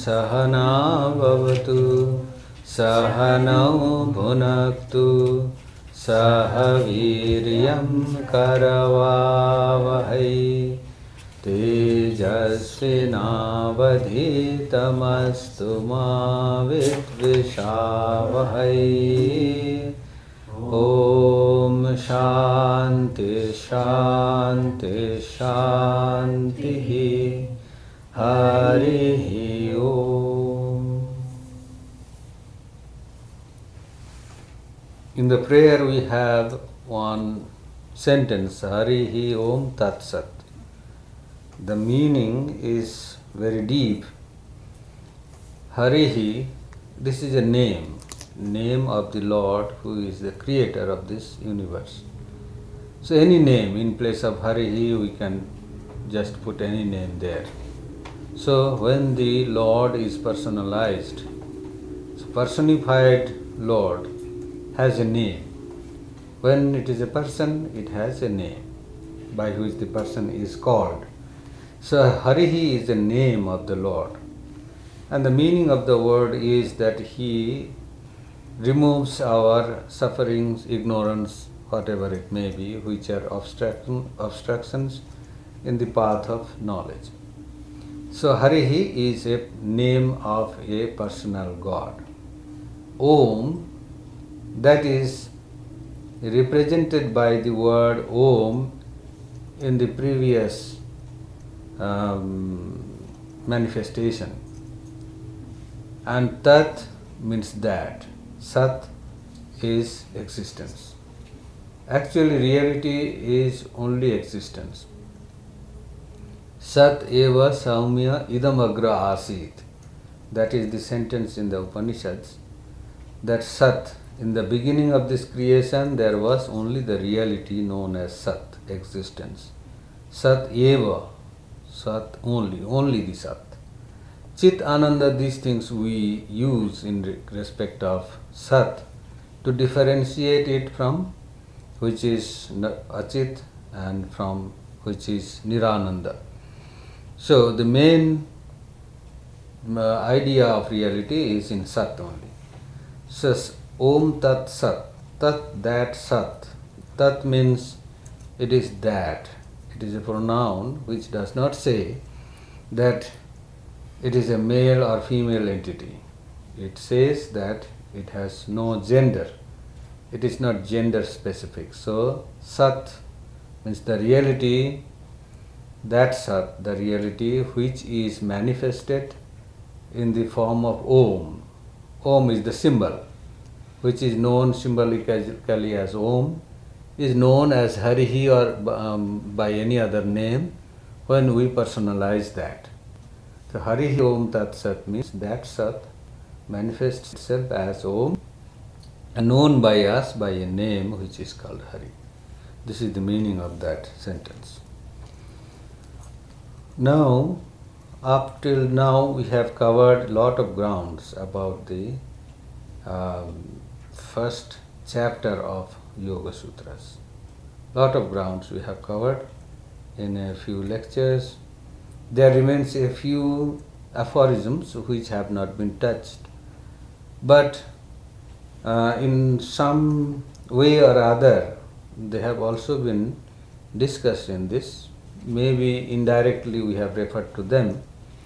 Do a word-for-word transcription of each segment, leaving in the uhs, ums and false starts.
सहना भवतु सहनौ भुनक्तु सह वीर्यं करवावहै तेजस्विनावधीतमस्तु मा विद्विषावहै। ओम शांति शांति शांति हरि ओम। In the prayer we have one sentence, Harihi Om Tat Sat. The meaning is very deep. Harihi, this is a name, name of the Lord who is the creator of this universe. So any name in place of Harihi, we can just put any name there. So when the Lord is personalized, so personified Lord has a name. When it is a person, it has a name by which the person is called. So Harihi is the name of the Lord. And the meaning of the word is that He removes our sufferings, ignorance, whatever it may be, which are obstruction, obstructions in the path of knowledge. So Harihi is a name of a personal God. Om, that is represented by the word Om in the previous um, manifestation. And Tat means that. Sat is existence. Actually, reality is only existence. Sat eva saumya idam agra asit. That is the sentence in the Upanishads. That Sat, in the beginning of this creation, there was only the reality known as Sat, existence. Sat eva, Sat only, only the Sat. Chit Ananda, these things we use in respect of Sat to differentiate it from which is Achit and from which is Nirananda. So the main uh, idea of reality is in Sat only. So Om Tat Sat, Tat, that Sat. Tat means it is that. It is a pronoun which does not say that it is a male or female entity. It says that it has no gender. It is not gender specific. So Sat means the reality, that Sat, the reality which is manifested in the form of Om. Om is the symbol, which is known symbolically as Om, is known as Harihi or um, by any other name when we personalize that. So Harihi Om Tat Sat means that Sat manifests itself as Om and known by us by a name which is called Hari. This is the meaning of that sentence. Now, up till now we have covered a lot of grounds about the um, first chapter of Yoga Sutras. Lot of grounds we have covered in a few lectures. There remains a few aphorisms which have not been touched. But uh, in some way or other, they have also been discussed in this. Maybe indirectly we have referred to them.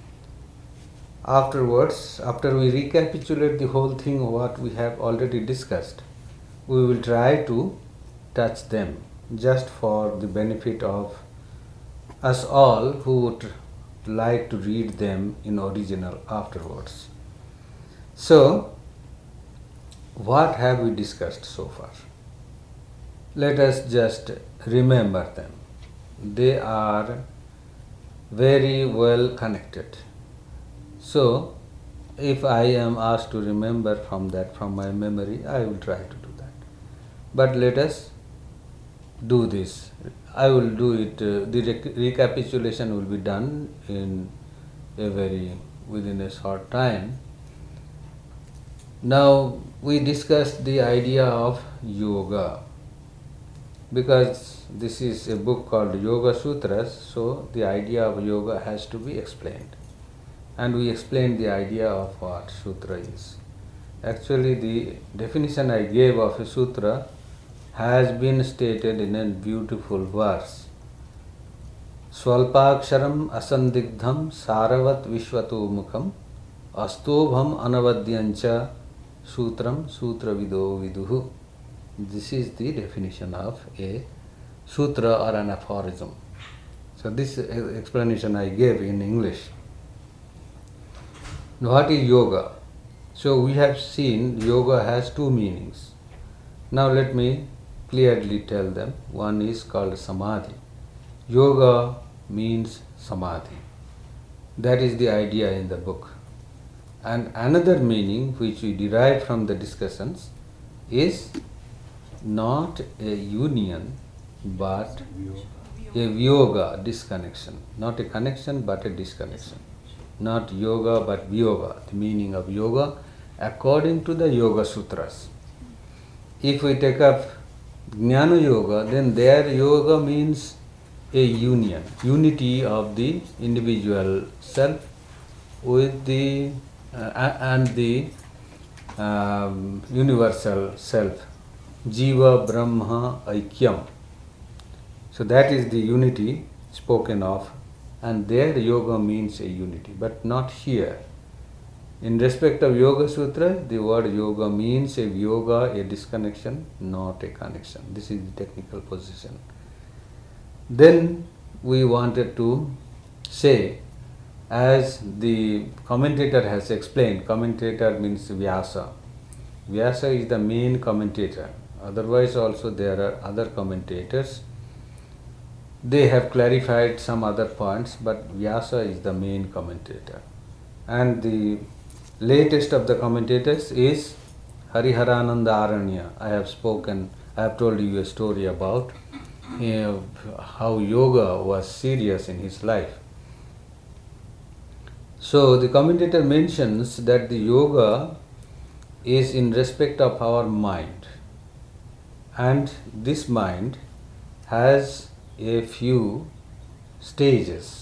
Afterwards, after we recapitulate the whole thing, what we have already discussed, we will try to touch them just for the benefit of us all who would like to read them in original afterwards. So, what have we discussed so far? Let us just remember them. They are very well connected. So, if I am asked to remember from that, from my memory, I will try to do that. But let us do this. I will do it, uh, the rec recapitulation will be done in a very, within a short time. Now, we discussed the idea of yoga. Because this is a book called Yoga Sutras, so the idea of yoga has to be explained. and we explained the idea of what sutra is. Actually, the definition I gave of a sutra has been stated in a beautiful verse. Swalpaksharam asandigdham saravat vishvato mukham astobham anavadyancha sutram sutra vido viduhu. This is the definition of a sutra or an aphorism. So this explanation I gave in English. What is yoga? So we have seen yoga has two meanings. Now let me clearly tell them. One is called samadhi. Yoga means samadhi. That is the idea in the book. And another meaning which we derive from the discussions is not a union but a vyoga, disconnection. Not a connection but a disconnection. Not yoga but vyoga, the meaning of yoga according to the Yoga Sutras. If we take up Jnana Yoga, then their yoga means a union, unity of the individual self with the uh, and the um, universal self, Jiva Brahma Aikyam. So that is the unity spoken of, and their yoga means a unity, but not here. In respect of Yoga Sutra, the word yoga means a yoga, a disconnection, not a connection. This is the technical position. Then we wanted to say, as the commentator has explained, commentator means Vyasa. Vyasa is the main commentator. Otherwise also there are other commentators. They have clarified some other points, but Vyasa is the main commentator. And the latest of the commentators is Hariharananda Aranya. I have spoken, I have told you a story about uh, how yoga was serious in his life. So the commentator mentions that the yoga is in respect of our mind, and this mind has a few stages.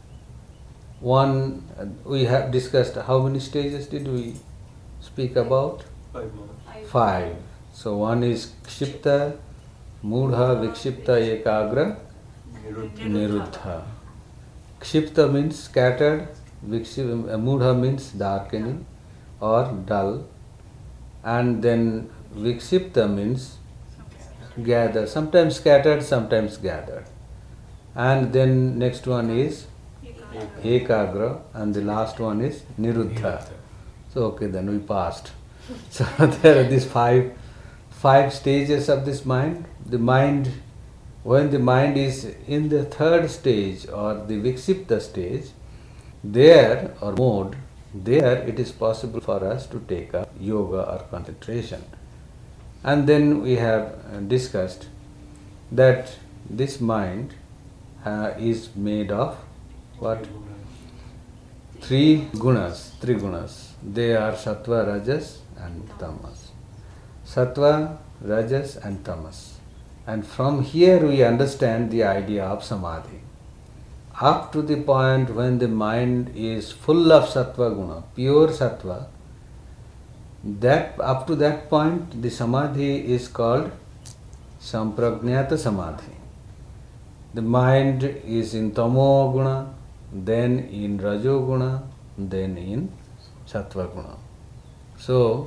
One, we have discussed, how many stages did we speak about? Five more. Five. So one is Kshipta, Mudha, Vikshipta, Ekagra, Niruddha. Kshipta means scattered, Vikshipta, Mudha means darkening or dull, and then Vikshipta means gathered, sometimes scattered, sometimes gathered. And then next one is Ekagra, and the last one is Niruddha. So okay, then we passed. So there are these five five stages of this mind. The mind, when the mind is in the third stage or the Vikshipta stage, there or mode, there it is possible for us to take up yoga or concentration. And then we have discussed that this mind uh, is made of what? Three gunas, three gunas. They are sattva, rajas and tamas. Sattva, rajas and tamas. And from here we understand the idea of samadhi. Up to the point when the mind is full of sattva guna, pure sattva, that up to that point the samadhi is called samprajnata samadhi. The mind is in tamo guna, then in rajo guna, then in sattva guna. So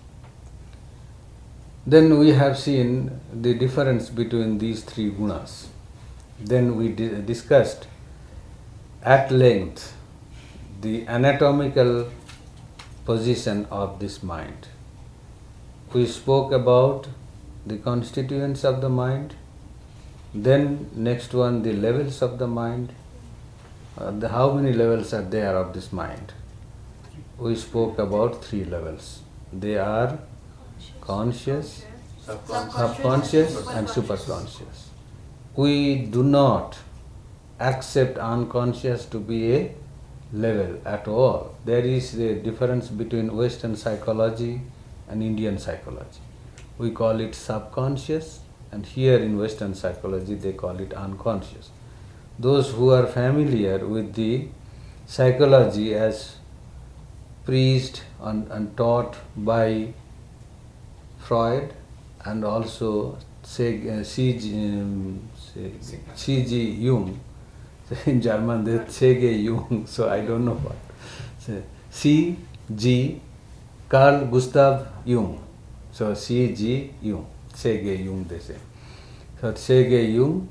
then we have seen the difference between these three gunas. Then we di- discussed at length the anatomical position of this mind. We spoke about the constituents of the mind, then next one the levels of the mind. Uh, the, how many levels are there of this mind? We spoke about three levels. They are conscious, Subconscious, subconscious and superconscious. We do not accept unconscious to be a level at all. There is a difference between Western psychology and Indian psychology. We call it subconscious, and here in Western psychology they call it unconscious. Those who are familiar with the psychology as preached and, and taught by Freud and also C G Jung. In German, they C G Jung, so I don't know what. C G Carl Gustav Jung. So C G Jung, C G Jung they say. So C G Jung,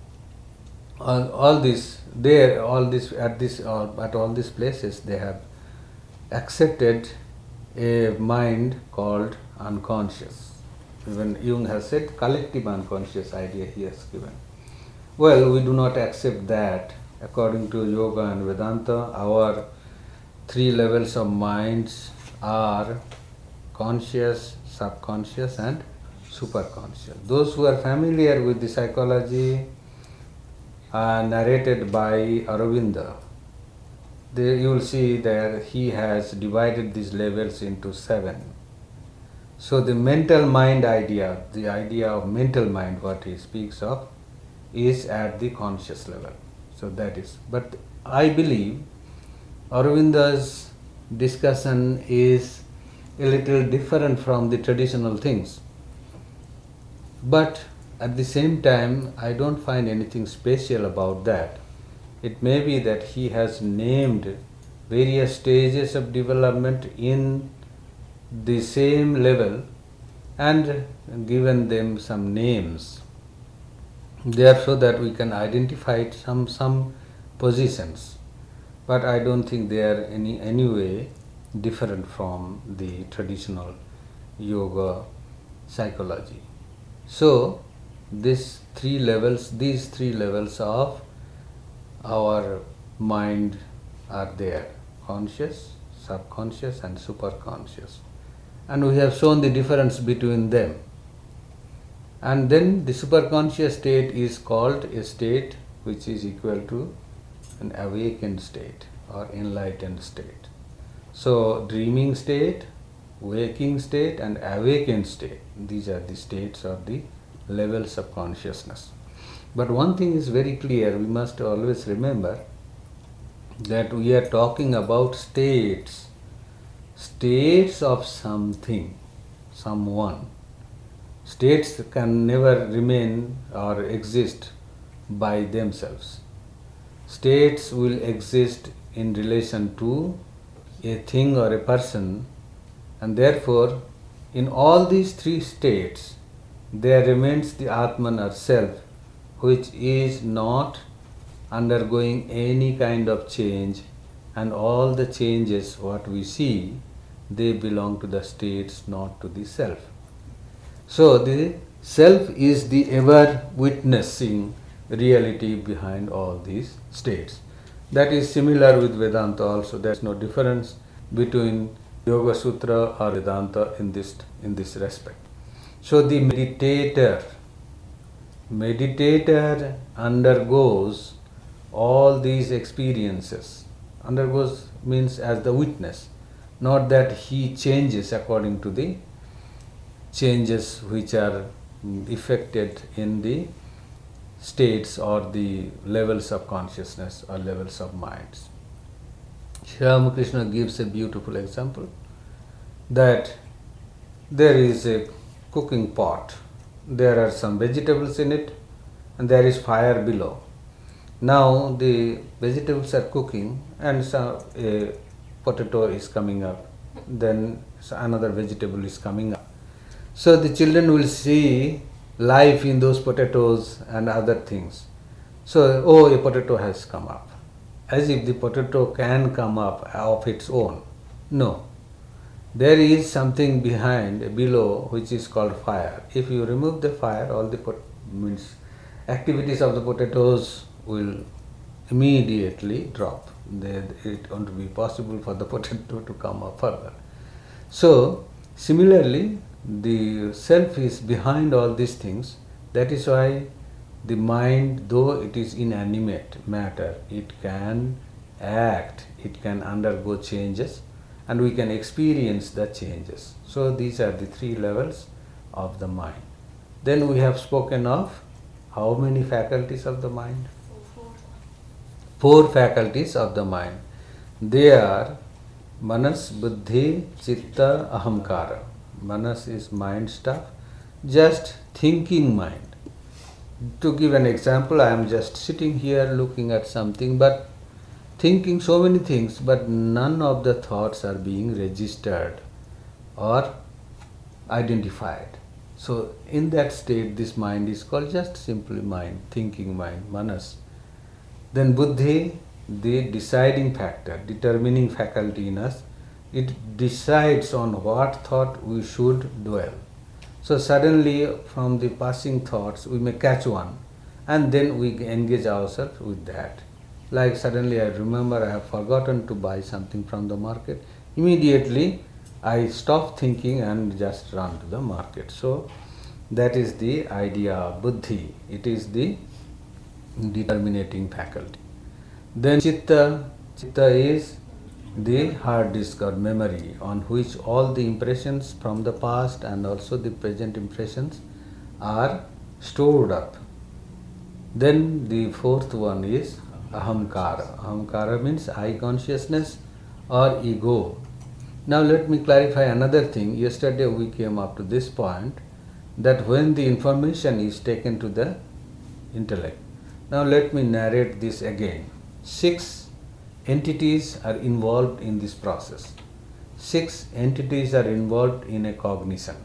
all, all this, there, all this at this, uh, at all these places, they have accepted a mind called unconscious. Even Jung has said collective unconscious idea he has given. Well, we do not accept that. According to Yoga and Vedanta, our three levels of minds are conscious, subconscious and superconscious. Those who are familiar with the psychology uh, narrated by Aurobindo, they, you will see that he has divided these levels into seven. So the mental mind idea, the idea of mental mind, what he speaks of, is at the conscious level. So that is, but I believe Aurobindo's discussion is a little different from the traditional things. But at the same time, I don't find anything special about that. It may be that he has named various stages of development in the same level and given them some names, there so that we can identify some some positions, but I don't think they are any any way different from the traditional yoga psychology. So these three levels, these three levels of our mind are there: conscious, subconscious and superconscious. And we have shown the difference between them. And then the superconscious state is called a state which is equal to an awakened state or enlightened state. So dreaming state, waking state and awakened state, these are the states or the levels of consciousness. But one thing is very clear, we must always remember that we are talking about states, states of something, someone. States can never remain or exist by themselves. States will exist in relation to a thing or a person, and therefore in all these three states there remains the Atman or self, which is not undergoing any kind of change, and all the changes what we see, they belong to the states, not to the self. So the self is the ever witnessing reality behind all these states. That is similar with Vedanta also. There is no difference between Yoga Sutra or Vedanta in this, in this respect. So the meditator, meditator undergoes all these experiences. Undergoes means as the witness, not that he changes according to the changes which are effected in the states or the levels of consciousness or levels of minds. Sri Ramakrishna gives a beautiful example that there is a cooking pot, there are some vegetables in it and there is fire below. Now the vegetables are cooking and some, a potato is coming up, then another vegetable is coming up. So the children will see life in those potatoes and other things. So, oh, a potato has come up. As if the potato can come up of its own. No. There is something behind, below, which is called fire. If you remove the fire, all the pot means activities of the potatoes will immediately drop. They, it won't be possible for the potato to come up further. So, similarly, the self is behind all these things. That is why the mind, though it is inanimate matter, it can act, it can undergo changes, and we can experience the changes. So these are the three levels of the mind. Then we have spoken of how many faculties of the mind? Four. Four faculties of the mind. They are Manas, Buddhi, Chitta, Ahamkara. Manas is mind stuff, just thinking mind. To give an example, I am just sitting here looking at something, but thinking so many things, but none of the thoughts are being registered or identified. So in that state, this mind is called just simply mind, thinking mind, manas. Then buddhi, the deciding factor, determining faculty in us, it decides on what thought we should dwell. So suddenly from the passing thoughts we may catch one and then we engage ourselves with that. Like suddenly I remember I have forgotten to buy something from the market. Immediately I stop thinking and just run to the market. So that is the idea of buddhi. It is the determinating faculty. Then chitta, chitta is the hard disk or memory on which all the impressions from the past and also the present impressions are stored up. Then the fourth one is ahamkara. Ahamkara means I consciousness or ego. Now let me clarify another thing. Yesterday we came up to this point that when the information is taken to the intellect. Now let me narrate this again. Six entities are involved in this process. Six entities are involved in a cognition.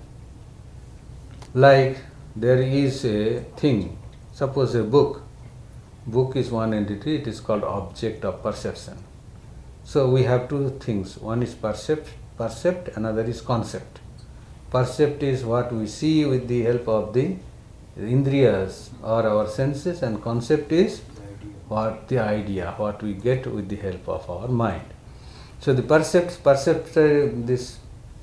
Like there is a thing, suppose a book. Book is one entity, it is called object of perception. So we have two things, one is percept, percept, another is concept. Percept is what we see with the help of the indriyas or our senses, and concept is what the idea, what we get with the help of our mind. So the percept, percept, this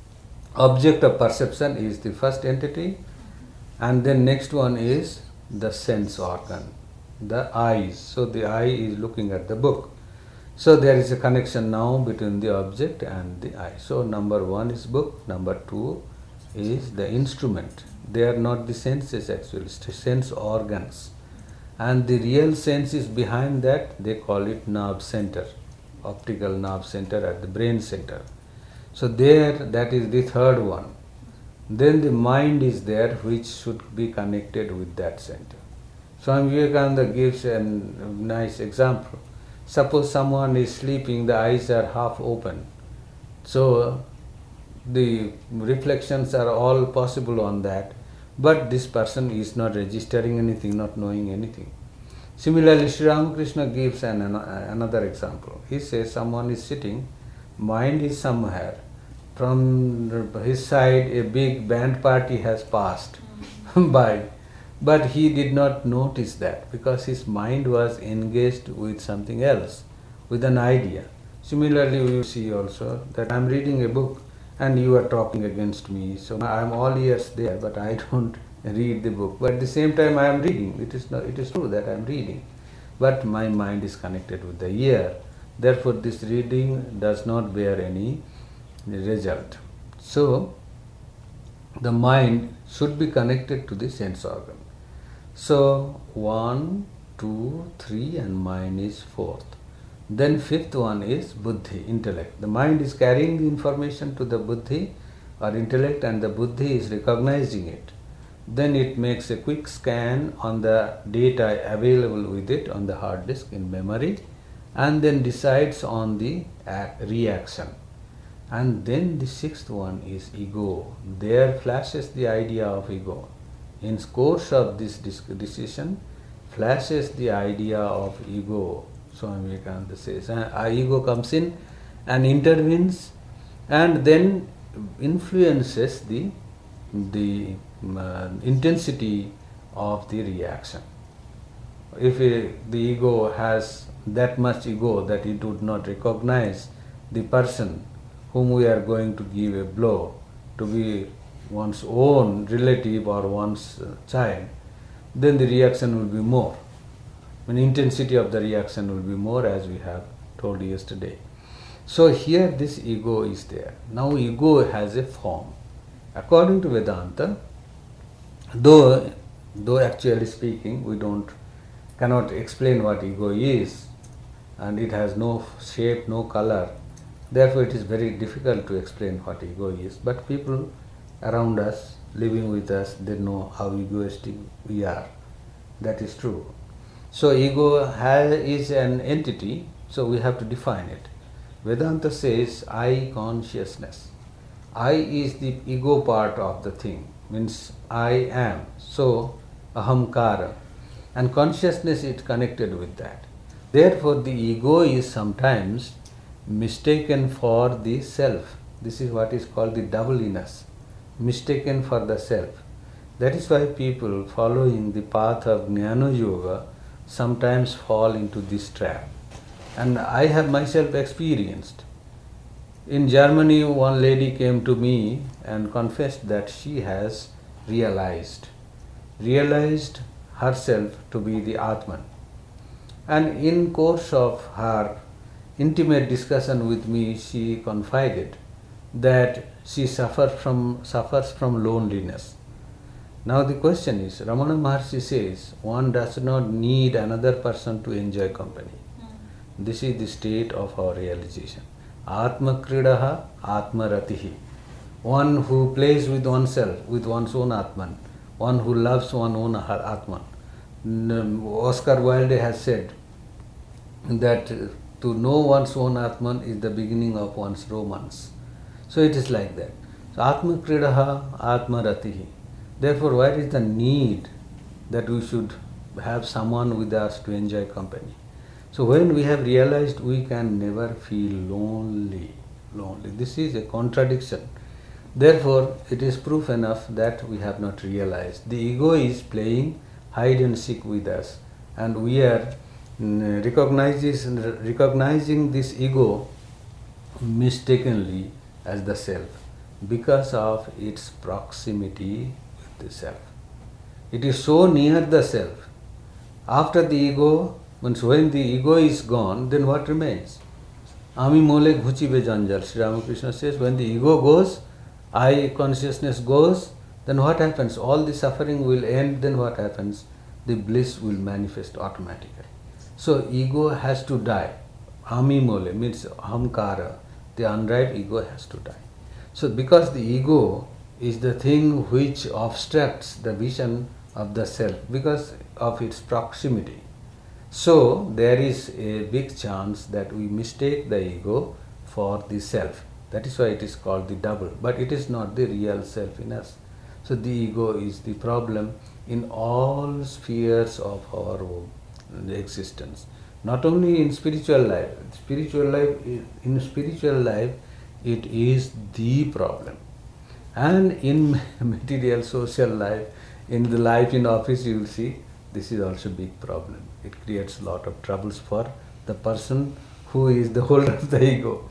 object of perception is the first entity, and then next one is the sense organ, the eyes. So the eye is looking at the book. So there is a connection now between the object and the eye. So number one is book, number two is the instrument. They are not the senses actually, sense organs. And the real sense is behind that, they call it nerve center, optical nerve center at the brain center. So there, that is the third one. Then the mind is there, which should be connected with that center. Swami Vivekananda gives a nice example. Suppose someone is sleeping, the eyes are half open. So the reflections are all possible on that. But this person is not registering anything, not knowing anything. Similarly, Sri Ramakrishna gives an, an, another example. He says someone is sitting, mind is somewhere. From his side, a big band party has passed by. But he did not notice that because his mind was engaged with something else, with an idea. Similarly, we see also that I am reading a book and you are talking against me. So I am all ears there, but I don't read the book. But at the same time I am reading. It is not, it is true that I am reading. But my mind is connected with the ear. Therefore this reading does not bear any result. So the mind should be connected to the sense organ. So one, two, three, and mind is fourth. Then fifth one is buddhi, intellect. The mind is carrying the information to the buddhi or intellect, and the buddhi is recognizing it. Then it makes a quick scan on the data available with it on the hard disk in memory, and then decides on the reaction. And then the sixth one is ego. There flashes the idea of ego. In course of this decision, flashes the idea of ego. Swami Vivekananda says, our ego comes in and intervenes and then influences the, the uh, intensity of the reaction. If it, the ego has that much ego that it would not recognize the person whom we are going to give a blow to be one's own relative or one's uh, child, then the reaction will be more. When intensity of the reaction will be more, as we have told yesterday. So here this ego is there. Now ego has a form. According to Vedanta, though though actually speaking we don't cannot explain what ego is, and it has no shape, no color, Therefore, it is very difficult to explain what ego is. But people around us, living with us, they know how egoistic we are. That is true. So, ego has, is an entity, so we have to define it. Vedanta says I consciousness. I is the ego part of the thing, means I am. So, ahamkara. And consciousness is connected with that. Therefore, the ego is sometimes mistaken for the self. This is what is called the doubliness, mistaken for the self. That is why people following the path of Jnana Yoga sometimes fall into this trap. And I have myself experienced. In Germany, one lady came to me and confessed that she has realized, realized herself to be the Atman. And in course of her intimate discussion with me, she confided that she suffers from, suffers from loneliness. Now the question is, Ramana Maharshi says, one does not need another person to enjoy company. Mm. This is the state of our realization. Atma kridaha, atma ratihi. One who plays with oneself, with one's own Atman. One who loves one's own Atman. Oscar Wilde has said that to know one's own Atman is the beginning of one's romance. So it is like that. So Atma kridaha, atma ratihi. Therefore, where is the need that we should have someone with us to enjoy company? So when we have realized we can never feel lonely, lonely. This is a contradiction. Therefore, it is proof enough that we have not realized. The ego is playing hide and seek with us, and we are mm, recognizes, recognizing this ego mistakenly as the self because of its proximity with the self. It is so near the self. After the ego, means when the ego is gone, then what remains? Ami mole ghuchibe janjal. Sri Ramakrishna says, when the ego goes, I consciousness goes, then what happens? All the suffering will end, then what happens? The bliss will manifest automatically. So ego has to die. Ami mole means ahamkara, the unripe ego has to die. So because the ego is the thing which obstructs the vision of the self because of its proximity. So there is a big chance that we mistake the ego for the self. That is why it is called the double, but it is not the real self in us. So the ego is the problem in all spheres of our existence. Not only in spiritual life. Spiritual life, in spiritual life, it is the problem. And in material social life, in the life in office, you will see this is also a big problem. It creates a lot of troubles for the person who is the holder of the ego.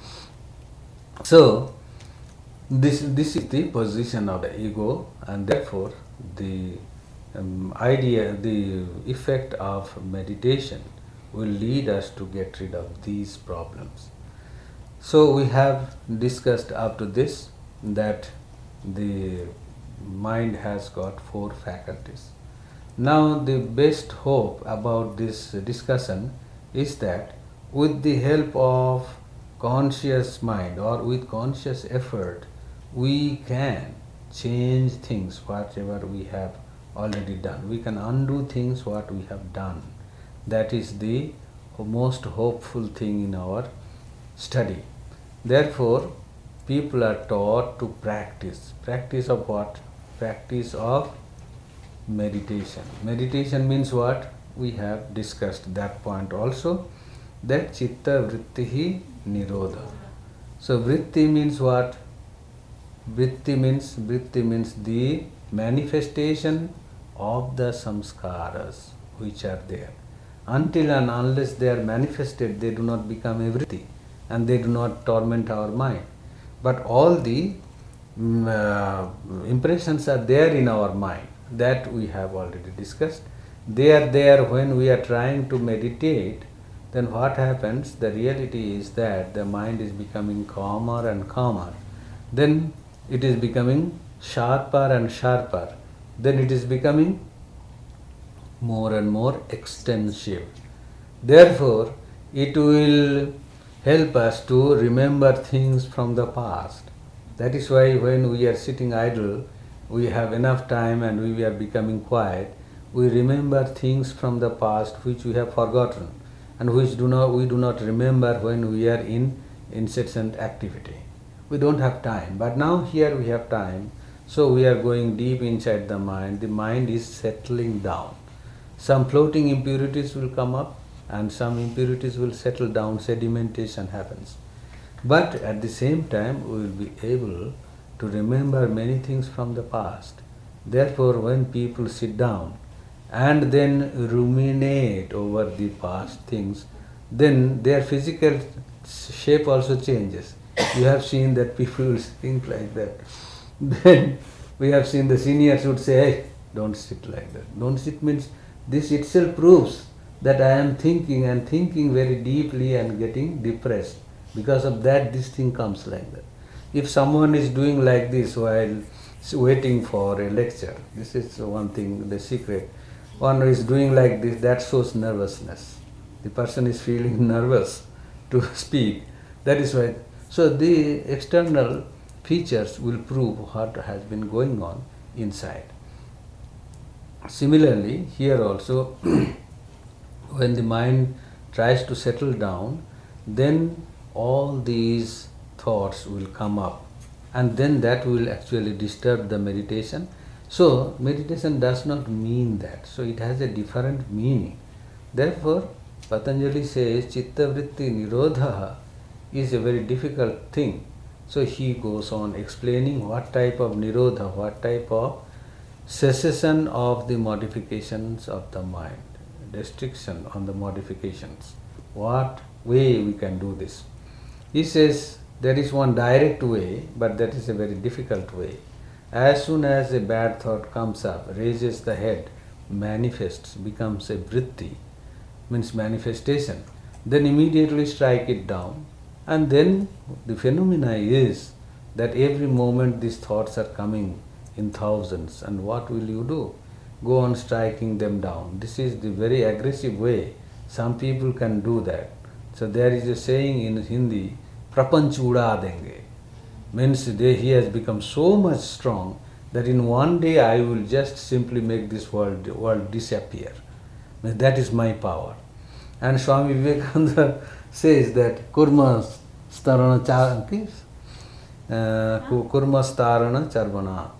So, this, this is the position of the ego, and therefore the um, idea, the effect of meditation will lead us to get rid of these problems. So we have discussed up to this that the mind has got four faculties. Now the best hope about this discussion is that with the help of conscious mind or with conscious effort, we can change things whatever we have already done. We can undo things what we have done. That is the most hopeful thing in our study. Therefore, people are taught to practice. Practice of what? Practice of meditation. Meditation means what? We have discussed that point also, that chitta vrittihi nirodha. So vritti means what? Vritti means, vritti means the manifestation of the samskaras which are there. Until and unless they are manifested, they do not become a vritti and they do not torment our mind. But all the um, uh, impressions are there in our mind that we have already discussed. They are there when we are trying to meditate. Then what happens? The reality is that the mind is becoming calmer and calmer. Then it is becoming sharper and sharper. Then it is becoming more and more extensive. Therefore, it will help us to remember things from the past. That is why when we are sitting idle, we have enough time and we are becoming quiet, we remember things from the past which we have forgotten and which do not, we do not remember when we are in incessant activity. We don't have time, but now here we have time, so we are going deep inside the mind. The mind is settling down. Some floating impurities will come up and some impurities will settle down, sedimentation happens. But at the same time, we will be able to remember many things from the past. Therefore, when people sit down and then ruminate over the past things, then their physical shape also changes. You have seen that people will think like that. Then we have seen the seniors would say, hey, don't sit like that. Don't sit means this itself proves that I am thinking and thinking very deeply and getting depressed. Because of that, this thing comes like that. If someone is doing like this while waiting for a lecture, this is one thing, the secret. One is doing like this, that shows nervousness. The person is feeling nervous to speak. That is why. So the external features will prove what has been going on inside. Similarly, here also, when the mind tries to settle down, then all these thoughts will come up, and then that will actually disturb the meditation. So meditation does not mean that. So it has a different meaning. Therefore, Patanjali says Chitta Vritti Nirodha is a very difficult thing. So he goes on explaining what type of Nirodha, what type of cessation of the modifications of the mind, restriction on the modifications. What way we can do this? He says there is one direct way, but that is a very difficult way. As soon as a bad thought comes up, raises the head, manifests, becomes a vritti, means manifestation, then immediately strike it down. And then the phenomena is that every moment these thoughts are coming in thousands, and what will you do? Go on striking them down. This is the very aggressive way. Some people can do that. So there is a saying in Hindi, prapanch uda denge, means they, he has become so much strong that in one day I will just simply make this world, world disappear. That is my power. And Swami Vivekananda says that kurma starana char, kurma starana charvanat.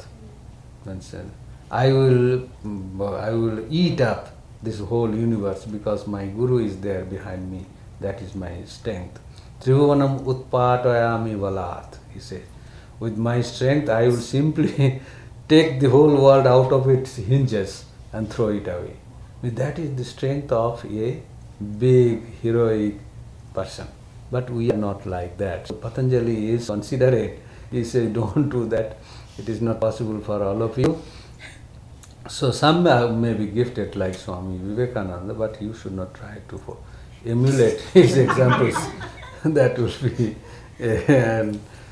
I will, I will eat up this whole universe because my Guru is there behind me. That is my strength. Tribhuvanam utpatayami valat, he says. With my strength, I will simply take the whole world out of its hinges and throw it away. That is the strength of a big, heroic person. But we are not like that. So Patanjali is considerate. He says, don't do that. It is not possible for all of you. So some may be gifted like Swami Vivekananda, but you should not try to emulate his examples. That will be a,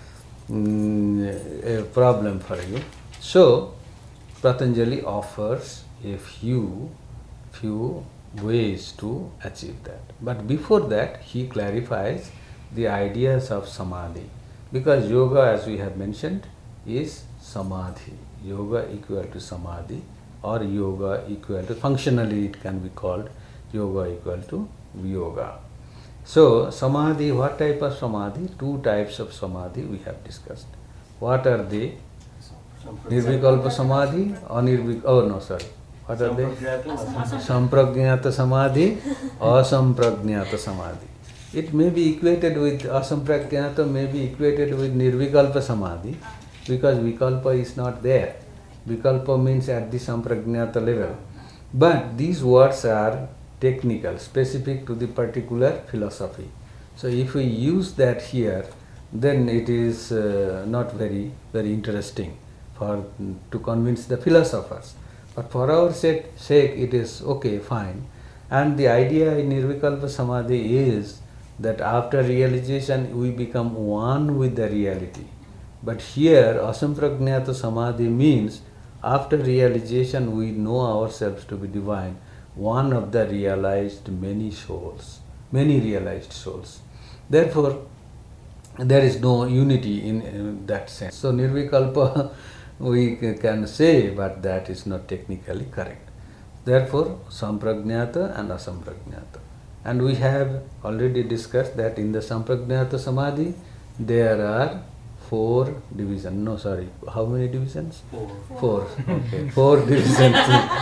a problem for you. So Patanjali offers a few, few ways to achieve that. But before that, he clarifies the ideas of samadhi. Because yoga, as we have mentioned, is samadhi. Yoga equal to samadhi, or yoga equal to, functionally it can be called yoga equal to yoga. So samadhi, what type of samadhi? Two types of samadhi we have discussed. What are they? Nirvikalpa samadhi or nirvik, oh no, sorry. What are they? Sampragnata samadhi or sampragnata samadhi. It may be equated with, asampragnata may be equated with nirvikalpa samadhi, because vikalpa is not there. Vikalpa means at the sampragnata level. But these words are technical, specific to the particular philosophy. So if we use that here, then it is uh, not very, very interesting for to convince the philosophers. But for our sake, sake it is okay, fine. And the idea in Nirvikalpa Samadhi is that after realization we become one with the reality. But here Asampragnata Samadhi means after realization we know ourselves to be divine, one of the realized many souls, many realized souls. Therefore, there is no unity in, in that sense. So Nirvikalpa we can say, but that is not technically correct. Therefore, Samprajñata and Asamprajñata. And we have already discussed that in the Samprajñata Samadhi, there are four divisions. No, sorry, how many divisions? Four. Four. Okay, four divisions.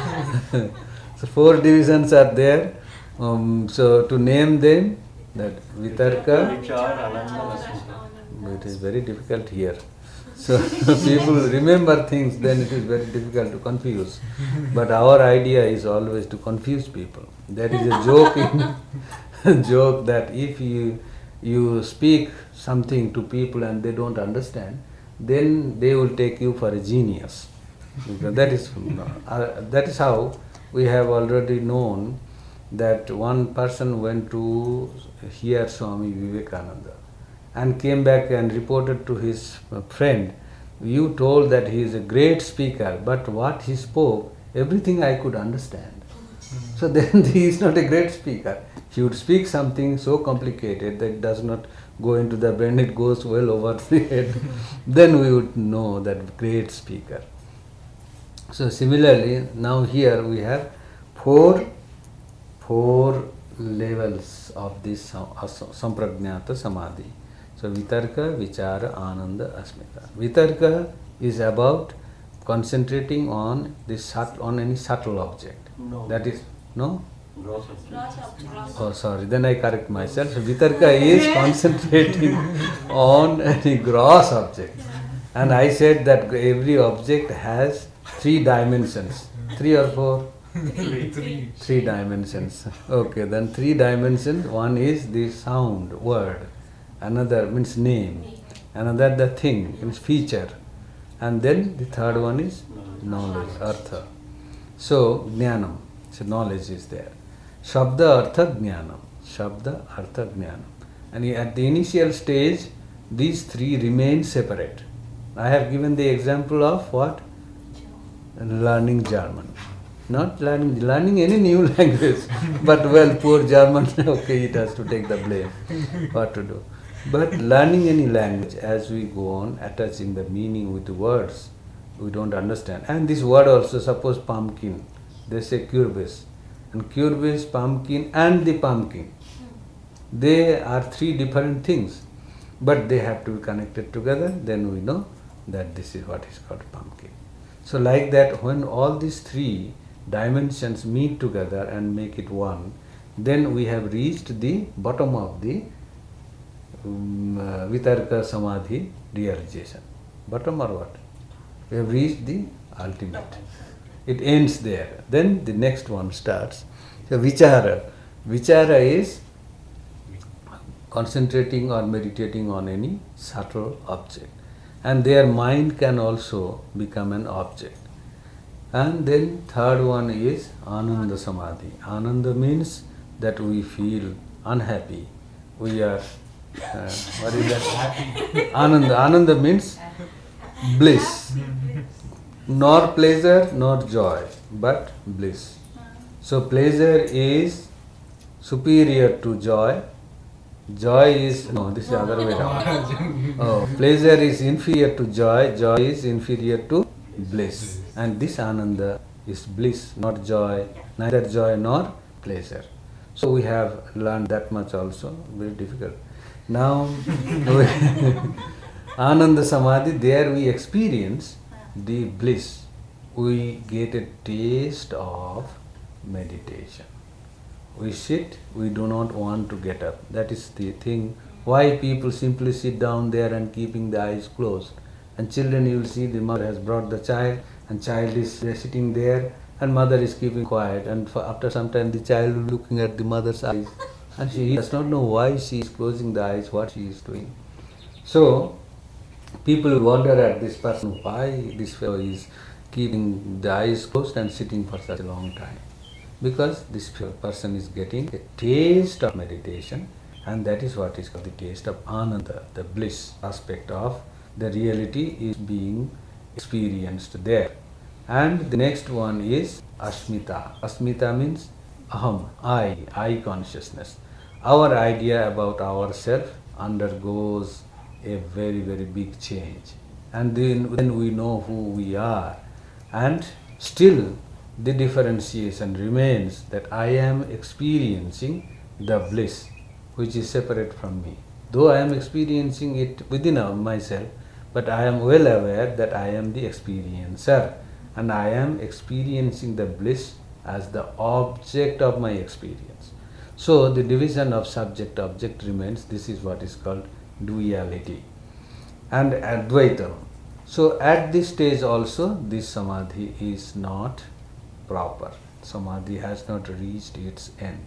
So four divisions are there. Um, so to name them, that Vitarka, Vichara, Ananda, Asmita. it is very difficult here. So people remember things, then it is very difficult to confuse. But our idea is always to confuse people. There is a joke in joke that if you you speak something to people and they don't understand, then they will take you for a genius. Because that is uh, that is how we have already known that one person went to hear Swami Vivekananda and came back and reported to his friend, you told that he is a great speaker, but what he spoke, everything I could understand. So then he is not a great speaker. He would speak something so complicated that it does not go into the brain, it goes well over the head. Then we would know that great speaker. So similarly, now here we have four, four levels of this Samprajñata Samadhi. So Vitarka, Vichara, Ananda, Asmita. Vitarka is about concentrating on this sut- on any subtle object. No. That is no. Gross object. Oh, sorry. Then I correct myself. So Vitarka is concentrating on any gross object, and I said that every object has three dimensions. Three or four? Three. Three. Three dimensions. Okay. Then three dimensions. One is the sound, word. Another means name, another the thing, means feature, and then the third one is knowledge, artha. So, jnanam, so knowledge is there. Shabda, artha, jnanam. Shabda, artha, jnanam. And at the initial stage, these three remain separate. I have given the example of what? Learning German. Not learning, learning any new language, but well, poor German, okay, it has to take the blame, what to do. But learning any language, as we go on attaching the meaning with the words, we don't understand. And this word also, suppose pumpkin, they say curbis. And curbis, pumpkin and the pumpkin, they are three different things. But they have to be connected together, then we know that this is what is called pumpkin. So like that, when all these three dimensions meet together and make it one, then we have reached the bottom of the Um, uh, Vitarka Samadhi realization. Bottom or what? We have reached the ultimate. It ends there. Then the next one starts. So Vichara. Vichara is concentrating or meditating on any subtle object. And their mind can also become an object. And then third one is Ananda Samadhi. Ananda means that we feel unhappy. We are Uh, what is that? Ananda. Ananda means bliss. Nor pleasure, nor joy, but bliss. So pleasure is superior to joy. Joy is, no, this is the other way around. Oh, pleasure is inferior to joy, joy is inferior to bliss. And this Ananda is bliss, not joy, neither joy nor pleasure. So we have learned that much also, very difficult. Now, Ananda Samadhi, there we experience the bliss. We get a taste of meditation. We sit, we do not want to get up. That is the thing. Why people simply sit down there and keeping the eyes closed. And children, you will see the mother has brought the child and child is sitting there and mother is keeping quiet. And for after some time the child will be looking at the mother's eyes. And she does not know why she is closing the eyes, what she is doing. So, people wonder at this person, why this fellow is keeping the eyes closed and sitting for such a long time. Because this person is getting a taste of meditation, and that is what is called the taste of Ananda, the bliss aspect of the reality is being experienced there. And the next one is Asmita. Asmita means Aham, I, I consciousness. our idea about ourselves undergoes a very, very big change. And then, then we know who we are. And still the differentiation remains that I am experiencing the bliss which is separate from me. Though I am experiencing it within myself, but I am well aware that I am the experiencer, and I am experiencing the bliss as the object of my experience. So the division of subject-object remains. This is what is called duality and Advaitam. So at this stage also, this samadhi is not proper. Samadhi has not reached its end.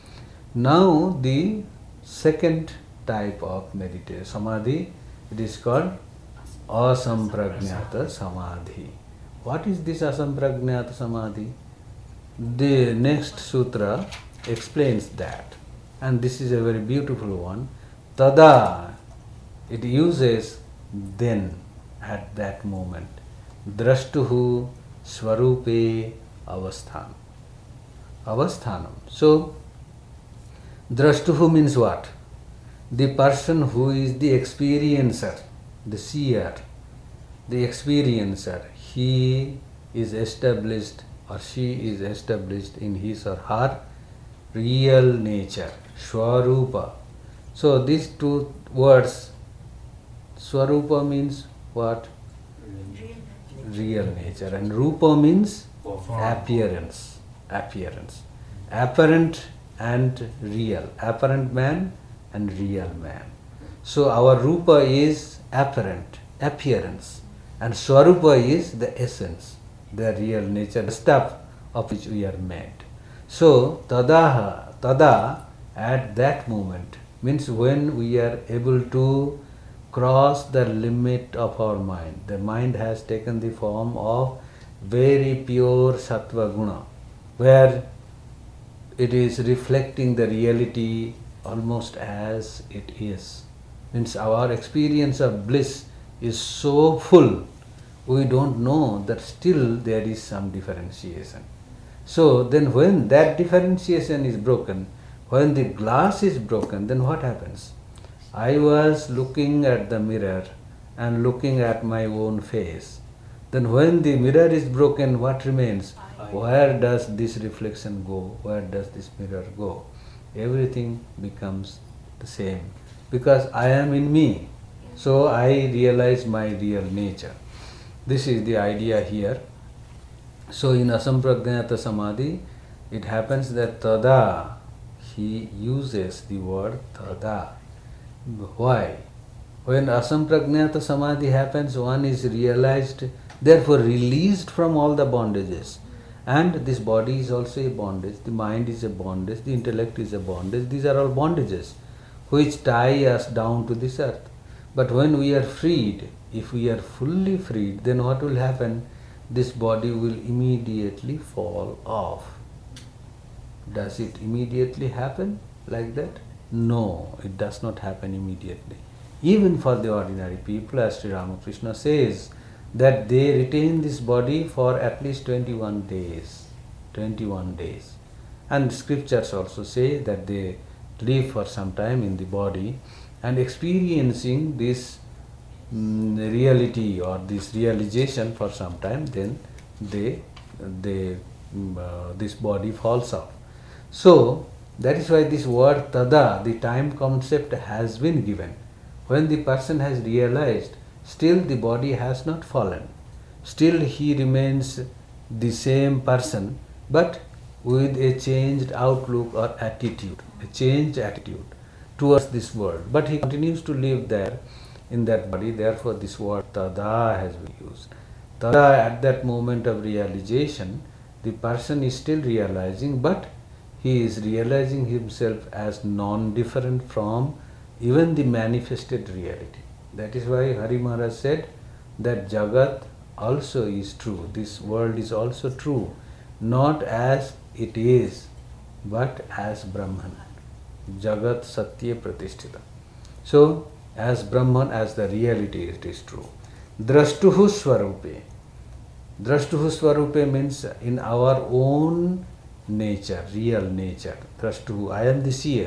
Now the second type of meditation, samadhi, it is called asampragnata samadhi. What is this asampragnata samadhi? The next sutra explains that, and this is a very beautiful one. Tada, it uses then, at that moment. Drashtuhu swarupe avasthan. Avasthanam. So, drashtuhu means what? The person who is the experiencer, the seer, the experiencer, he is established or she is established in his or her real nature, Swarupa. So these two words, Swarupa means what? Real nature, and Rupa means appearance, appearance, apparent and real, apparent man and real man. So our Rupa is apparent, appearance, and Swarupa is the essence, the real nature, the stuff of which we are made. So tadaha, tada, at that moment, means when we are able to cross the limit of our mind. The mind has taken the form of very pure sattva guna, where it is reflecting the reality almost as it is. Means our experience of bliss is so full, we don't know that still there is some differentiation. So then when that differentiation is broken, when the glass is broken, then what happens? I was looking at the mirror and looking at my own face. Then when the mirror is broken, what remains? Where does this reflection go? Where does this mirror go? Everything becomes the same, because I am in me. So I realize my real nature. This is the idea here. So in asampragnata samadhi, it happens that tada, he uses the word tada. Why? When asampragnata samadhi happens, one is realized, therefore released from all the bondages. And this body is also a bondage, the mind is a bondage, the intellect is a bondage. These are all bondages which tie us down to this earth. But when we are freed, if we are fully freed, then what will happen? This body will immediately fall off. Does it immediately happen like that? No, it does not happen immediately. Even for the ordinary people, as Sri Ramakrishna says, that they retain this body for at least twenty-one days. twenty-one days. And scriptures also say that they live for some time in the body and experiencing this mm, reality or this realization for some time, then they, they, mm, uh, this body falls off. So, that is why this word tada, the time concept, has been given. When the person has realized, still the body has not fallen. Still he remains the same person, but with a changed outlook or attitude, a changed attitude towards this world. But he continues to live there in that body, therefore this word tada has been used. Tada, at that moment of realization, the person is still realizing, but he is realizing himself as non-different from even the manifested reality. That is why Hari Maharaj said that Jagat also is true. This world is also true, not as it is, but as Brahman. Jagat Satya Pratisthita. So, as Brahman, as the reality, it is true. Drashtuhu Swarupe. Drashtuhu Swarupe means in our own nature, real nature. Drashtuhu, I am the seer.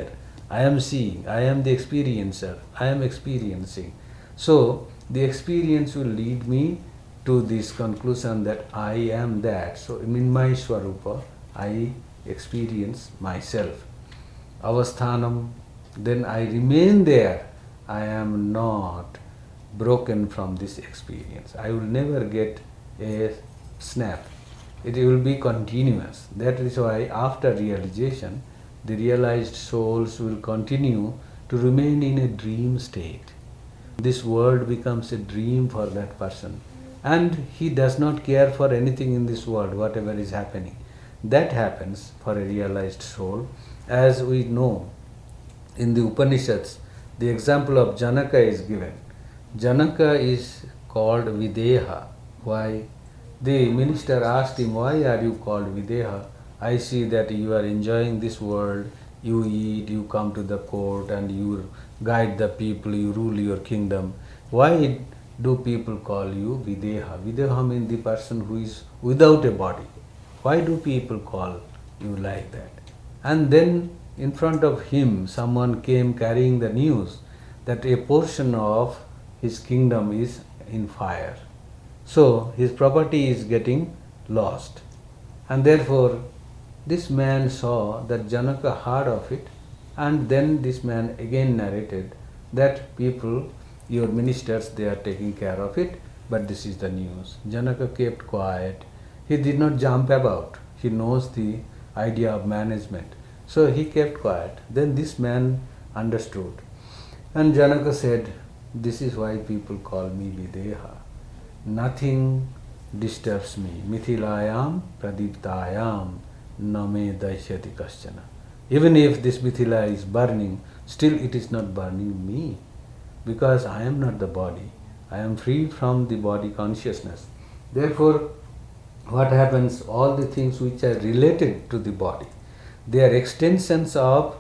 I am seeing, I am the experiencer, I am experiencing. So the experience will lead me to this conclusion that I am that. So in my Swarupa, I experience myself. Avasthanam, then I remain there. I am not broken from this experience. I will never get a snap. It will be continuous. That is why after realization, the realized souls will continue to remain in a dream state. This world becomes a dream for that person. And he does not care for anything in this world, whatever is happening. That happens for a realized soul. As we know, in the Upanishads, the example of Janaka is given. Janaka is called Videha. Why? The minister asked him, why are you called Videha? I see that you are enjoying this world, you eat, you come to the court and you guide the people, you rule your kingdom. Why do people call you Videha? Videha means the person who is without a body. Why do people call you like that? And then in front of him, someone came carrying the news that a portion of his kingdom is in fire. So his property is getting lost. And therefore, this man saw that Janaka heard of it, and then this man again narrated that people, your ministers, they are taking care of it, but this is the news. Janaka kept quiet. He did not jump about. He knows the idea of management. So he kept quiet. Then this man understood. And Janaka said, this is why people call me Videha. Nothing disturbs me. Mithilayam pradiptayam name daishyati kaschana. Even if this Mithila is burning, still it is not burning me. Because I am not the body. I am free from the body consciousness. Therefore, what happens? All the things which are related to the body, they are extensions of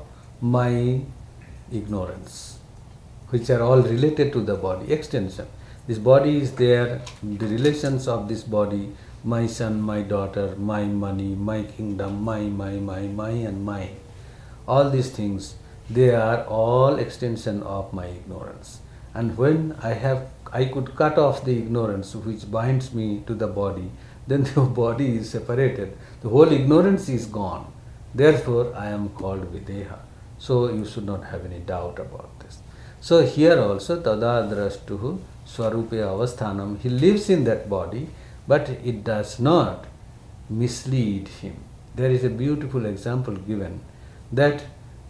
my ignorance, which are all related to the body, extension. This body is there, the relations of this body, my son, my daughter, my money, my kingdom, my, my, my, my and my. All these things, they are all extension of my ignorance. And when I have, I could cut off the ignorance which binds me to the body, then the body is separated. The whole ignorance is gone. Therefore, I am called Videha. So you should not have any doubt about this. So here also, tada drashtuhu swarupe avasthanam, he lives in that body, but it does not mislead him. There is a beautiful example given that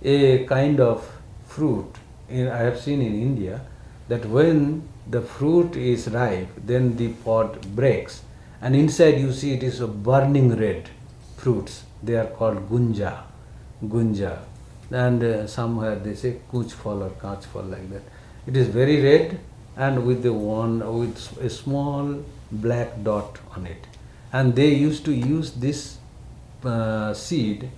a kind of fruit, in, I have seen in India, that when the fruit is ripe, then the pod breaks, and inside you see it is a burning red fruits. They are called gunja, gunja, and uh, somewhere they say kuch fall or kach fall, like that. It is very red and with the one with a small black dot on it, and they used to use this uh, seed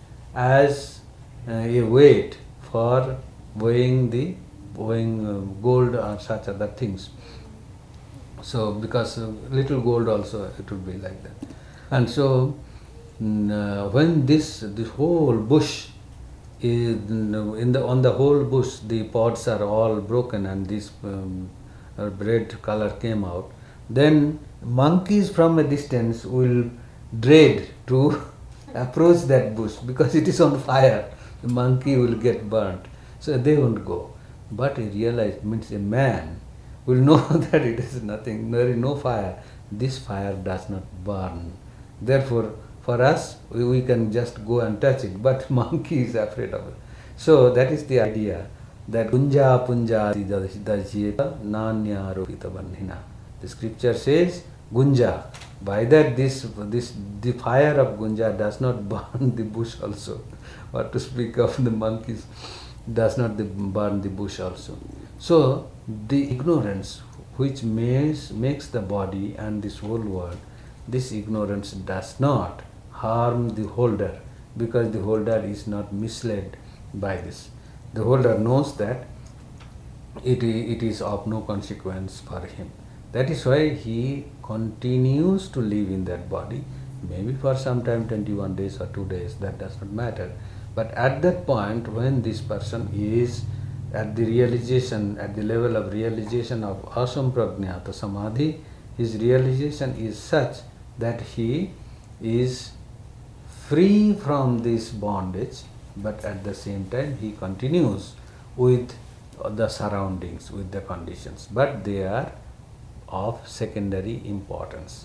as uh, a weight for weighing the weighing uh, gold or such other things. So because uh, little gold also it would be like that. And so uh, when this this whole bush is in the on the whole bush, the pods are all broken and this um, uh, red color came out, then monkeys from a distance will dread to approach that bush because it is on fire. The monkey will get burnt, so they won't go. But he realized, means a man will know that it is nothing, there is no fire. This fire does not burn. Therefore, for us, we, we can just go and touch it, but monkey is afraid of it. So that is the idea that Gunja Punja Dajyeta Nanya Ropita Bandhina. The scripture says Gunja. By that, this this the fire of Gunja does not burn the bush also. What to speak of the monkeys, does not the, burn the bush also. So the ignorance which makes, makes the body and this whole world, this ignorance does not harm the holder, because the holder is not misled by this. The holder knows that it, it is of no consequence for him. That is why he continues to live in that body, maybe for some time, twenty-one days or two days, that does not matter. But at that point, when this person is at the realization, at the level of realization of asamprajñata samadhi, his realization is such that he is free from this bondage, but at the same time he continues with the surroundings, with the conditions, but they are of secondary importance.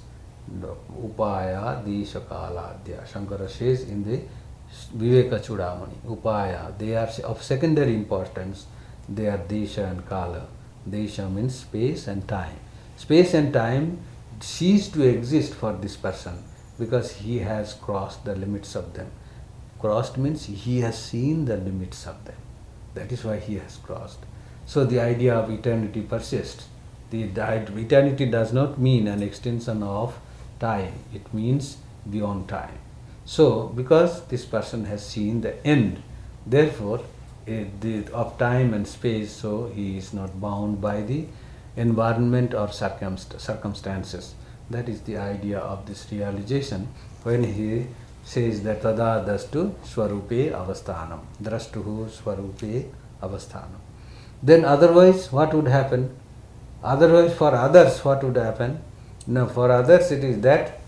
Upaya Desha Kaladya. Shankara says in the Viveka Chudamani, Upaya, they are of secondary importance. They are Desha and Kala. Desha means space and time. Space and time cease to exist for this person because he has crossed the limits of them. Crossed means he has seen the limits of them. That is why he has crossed. So the idea of eternity persists. The, the eternity does not mean an extension of time. It means beyond time. So because this person has seen the end, therefore eh, the, of time and space, so he is not bound by the environment or circumst circumstances. That is the idea of this realization when he says that tada dastu swarupe avasthanam, drastuhu swarupe avasthanam. Then otherwise what would happen? Otherwise for others what would happen? Now for others it is that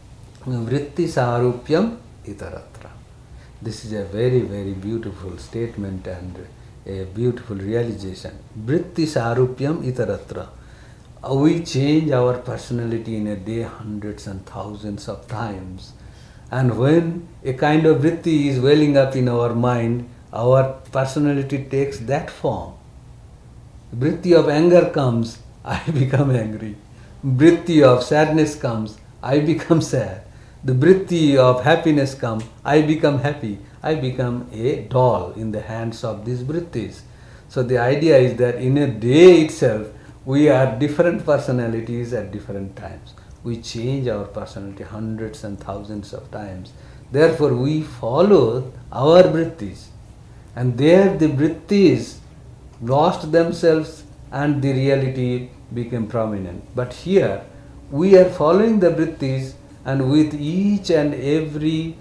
vritti sarupyam itaratra. This is a very very beautiful statement and a beautiful realization. Vritti sarupyam itaratra. We change our personality in a day hundreds and thousands of times. And when a kind of vritti is welling up in our mind, our personality takes that form. Vritti of anger comes, I become angry. Vritti of sadness comes, I become sad. The vritti of happiness comes, I become happy. I become a doll in the hands of these vrittis. So the idea is that in a day itself, we are different personalities at different times. We change our personality hundreds and thousands of times. Therefore, we follow our vrittis. And there the vrittis lost themselves and the reality became prominent. But here, we are following the vrittis, and with each and every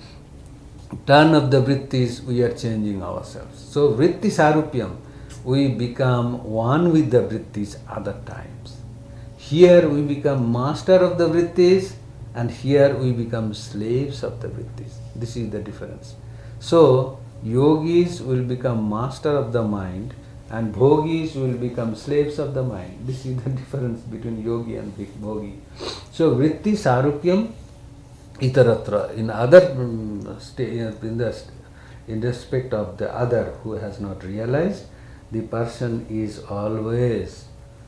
turn of the vrittis, we are changing ourselves. So, vritti sarupyam, we become one with the vrittis other times. Here we become master of the vrittis, and here we become slaves of the vrittis. This is the difference. So, yogis will become master of the mind, and bhogis will become slaves of the mind. This is the difference between yogi and bhogi. So, vritti sarupyam itaratra. In other um, in the in respect of the other who has not realized, the person is always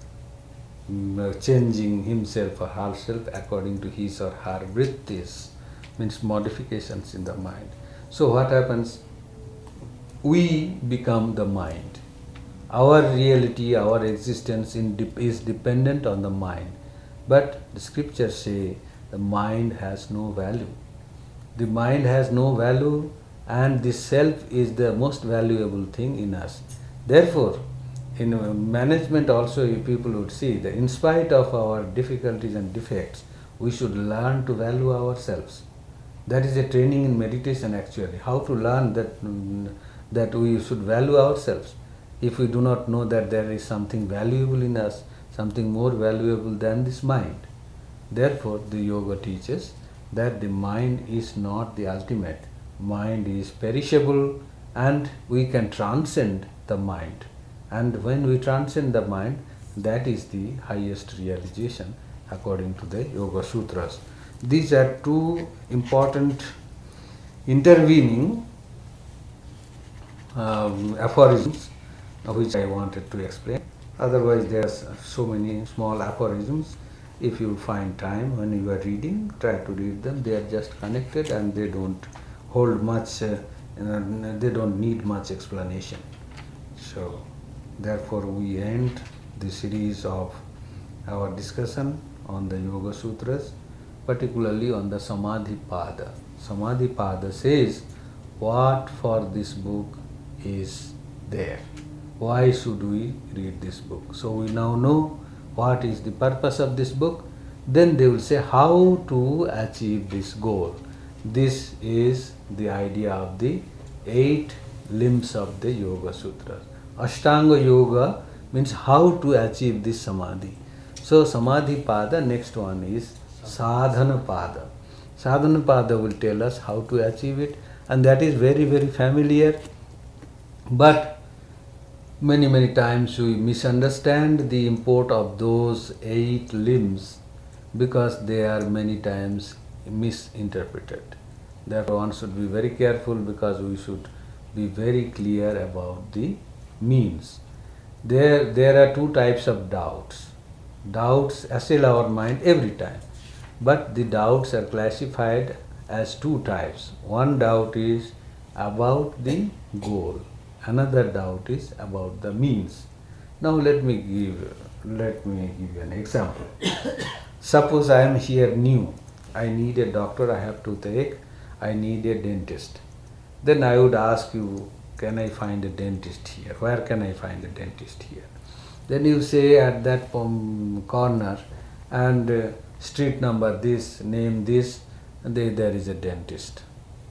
um, changing himself or herself according to his or her vrittis, means modifications in the mind. So what happens? We become the mind. Our reality, our existence in de is dependent on the mind. But the scriptures say the mind has no value. The mind has no value, and the self is the most valuable thing in us. Therefore, in management also, if people would see that in spite of our difficulties and defects, we should learn to value ourselves. That is a training in meditation actually, how to learn that, that we should value ourselves. If we do not know that there is something valuable in us, something more valuable than this mind. Therefore, the yoga teaches that the mind is not the ultimate. Mind is perishable, and we can transcend the mind. And when we transcend the mind, that is the highest realization according to the Yoga Sutras. These are two important intervening um, aphorisms which I wanted to explain. Otherwise, there are so many small aphorisms. If you find time when you are reading, try to read them. They are just connected and they don't hold much, uh, they don't need much explanation. So, therefore, we end the series of our discussion on the Yoga Sutras, particularly on the Samadhi Pada. Samadhi Pada says what for this book is there. Why should we read this book? So we now know what is the purpose of this book. Then they will say how to achieve this goal. This is the idea of the eight limbs of the Yoga Sutras. Ashtanga Yoga means how to achieve this Samadhi. So Samadhi Pada, next one is Sadhana Pada. Sadhana Pada will tell us how to achieve it, and that is very, very familiar. But many, many times we misunderstand the import of those eight limbs because they are many times misinterpreted. Therefore, one should be very careful because we should be very clear about the means. There, there are two types of doubts. Doubts assail our mind every time, but the doubts are classified as two types. One doubt is about the goal. Another doubt is about the means. Now let me give let me give you an example. Suppose I am here new. I need a doctor, I have toothache, I need a dentist. Then I would ask you, can I find a dentist here? Where can I find a dentist here? Then you say at that um, corner and uh, street number this, name this, and they, there is a dentist.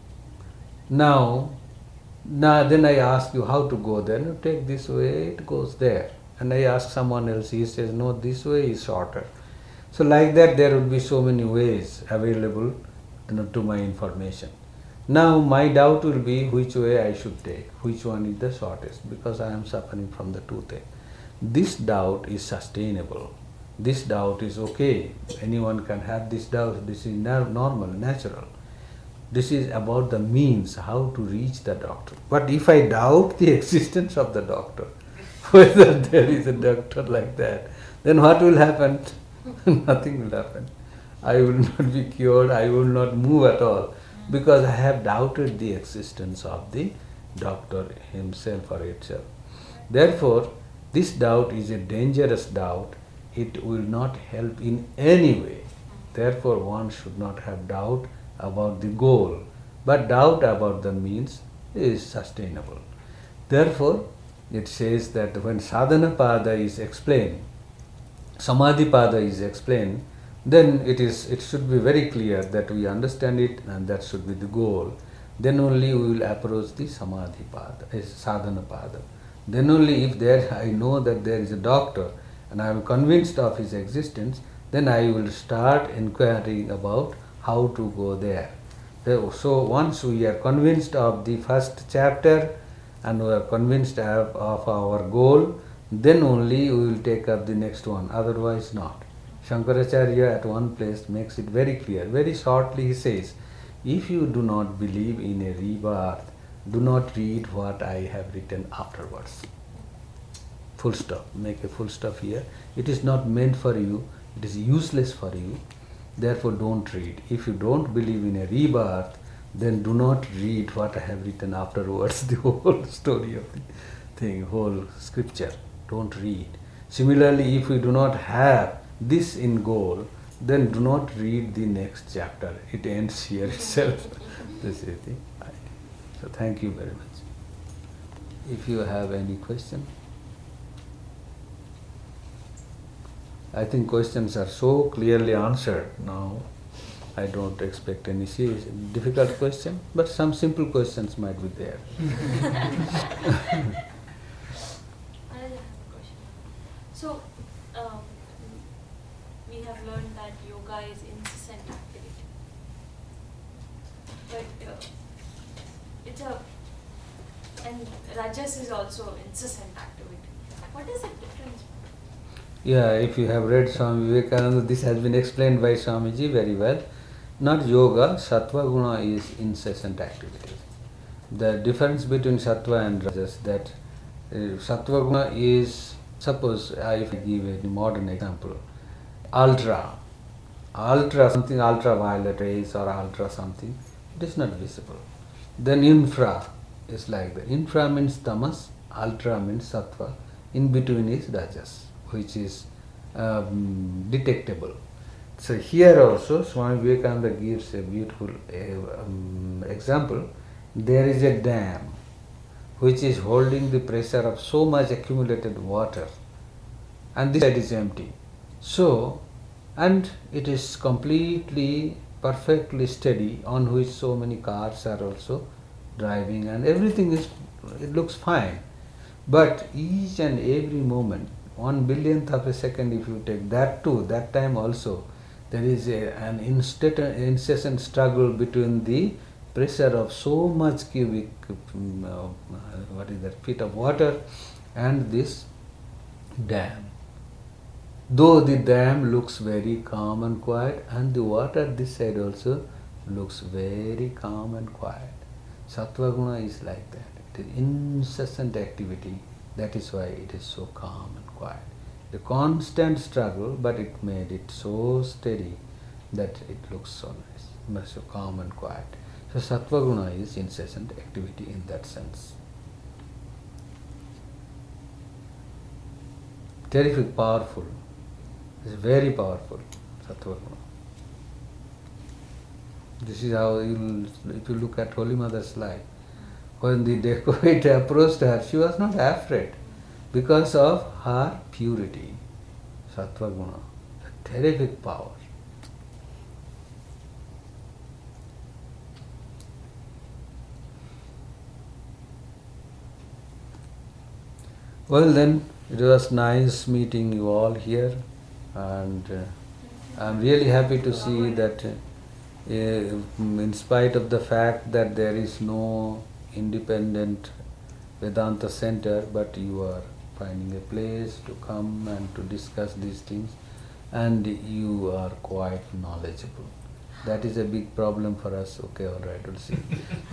Now, now then I ask you how to go there. You take this way, it goes there. And I ask someone else, he says, no, this way is shorter. So like that there would be so many ways available you know, to my information. Now my doubt will be which way I should take, which one is the shortest, because I am suffering from the toothache. This doubt is sustainable. This doubt is okay. Anyone can have this doubt. This is normal, natural. This is about the means, how to reach the doctor. But if I doubt the existence of the doctor, whether there is a doctor like that, then what will happen? Nothing will happen. I will not be cured, I will not move at all, because I have doubted the existence of the doctor himself or itself. Therefore, this doubt is a dangerous doubt. It will not help in any way. Therefore, one should not have doubt about the goal, but doubt about the means is sustainable. Therefore, it says that when sadhana pada is explained, samadhi pada is explained, then it is it should be very clear that we understand it, and that should be the goal. Then only we will approach the samadhi pada, is sadhana pada. Then only if there I know that there is a doctor and I am convinced of his existence, then I will start inquiring about how to go there. So once we are convinced of the first chapter and we are convinced of, of our goal, then only we will take up the next one, otherwise not. Shankaracharya at one place makes it very clear, very shortly he says, if you do not believe in a rebirth, do not read what I have written afterwards. Full stop, make a full stop here. It is not meant for you, it is useless for you, therefore don't read. If you don't believe in a rebirth, then do not read what I have written afterwards, the whole story of the thing, whole scripture. Don't read. Similarly, if we do not have this in goal, then do not read the next chapter. It ends here itself. This is the idea. So thank you very much. If you have any question. I think questions are so clearly answered now. I don't expect any serious, difficult question, but some simple questions might be there. I have a question. So, um, we have learned that yoga is incessant activity, but uh, it's a and rajas is also incessant activity. What is the difference? Yeah, if you have read Swami Vivekananda, this has been explained by Swamiji very well. Not yoga, sattva guna is incessant activity. The difference between sattva and rajas, that uh, sattva guna is, suppose uh, if I give a modern example, ultra, ultra something, ultraviolet rays or ultra something, it is not visible. Then infra is like that. Infra means tamas, ultra means sattva, in between is rajas, which is um, detectable. So here also Swami Vivekananda gives a beautiful uh, um, example. There is a dam which is holding the pressure of so much accumulated water, and this side is empty. So, and it is completely, perfectly steady, on which so many cars are also driving, and everything is, it looks fine. But each and every moment, one billionth of a second if you take, that too, that time also, there is a, an instant, incessant struggle between the pressure of so much cubic, um, uh, what is that, feet of water and this dam. Though the dam looks very calm and quiet, and the water this side also looks very calm and quiet. Sattva guna is like that. It is incessant activity. That is why it is so calm and quiet. The constant struggle, but it made it so steady that it looks so nice, so calm and quiet. So Sattva guna is incessant activity in that sense. Terrific, powerful. It's very powerful, Sattva guna. This is how you will, if you look at Holy Mother's life, when the dacoit approached her, she was not afraid because of her purity. Sattva guna, a terrific power. Well then, it was nice meeting you all here, and uh, I'm really happy to see that uh, in spite of the fact that there is no independent Vedanta center, but you are finding a place to come and to discuss these things, and you are quite knowledgeable. That is a big problem for us. Okay, all right, we'll see.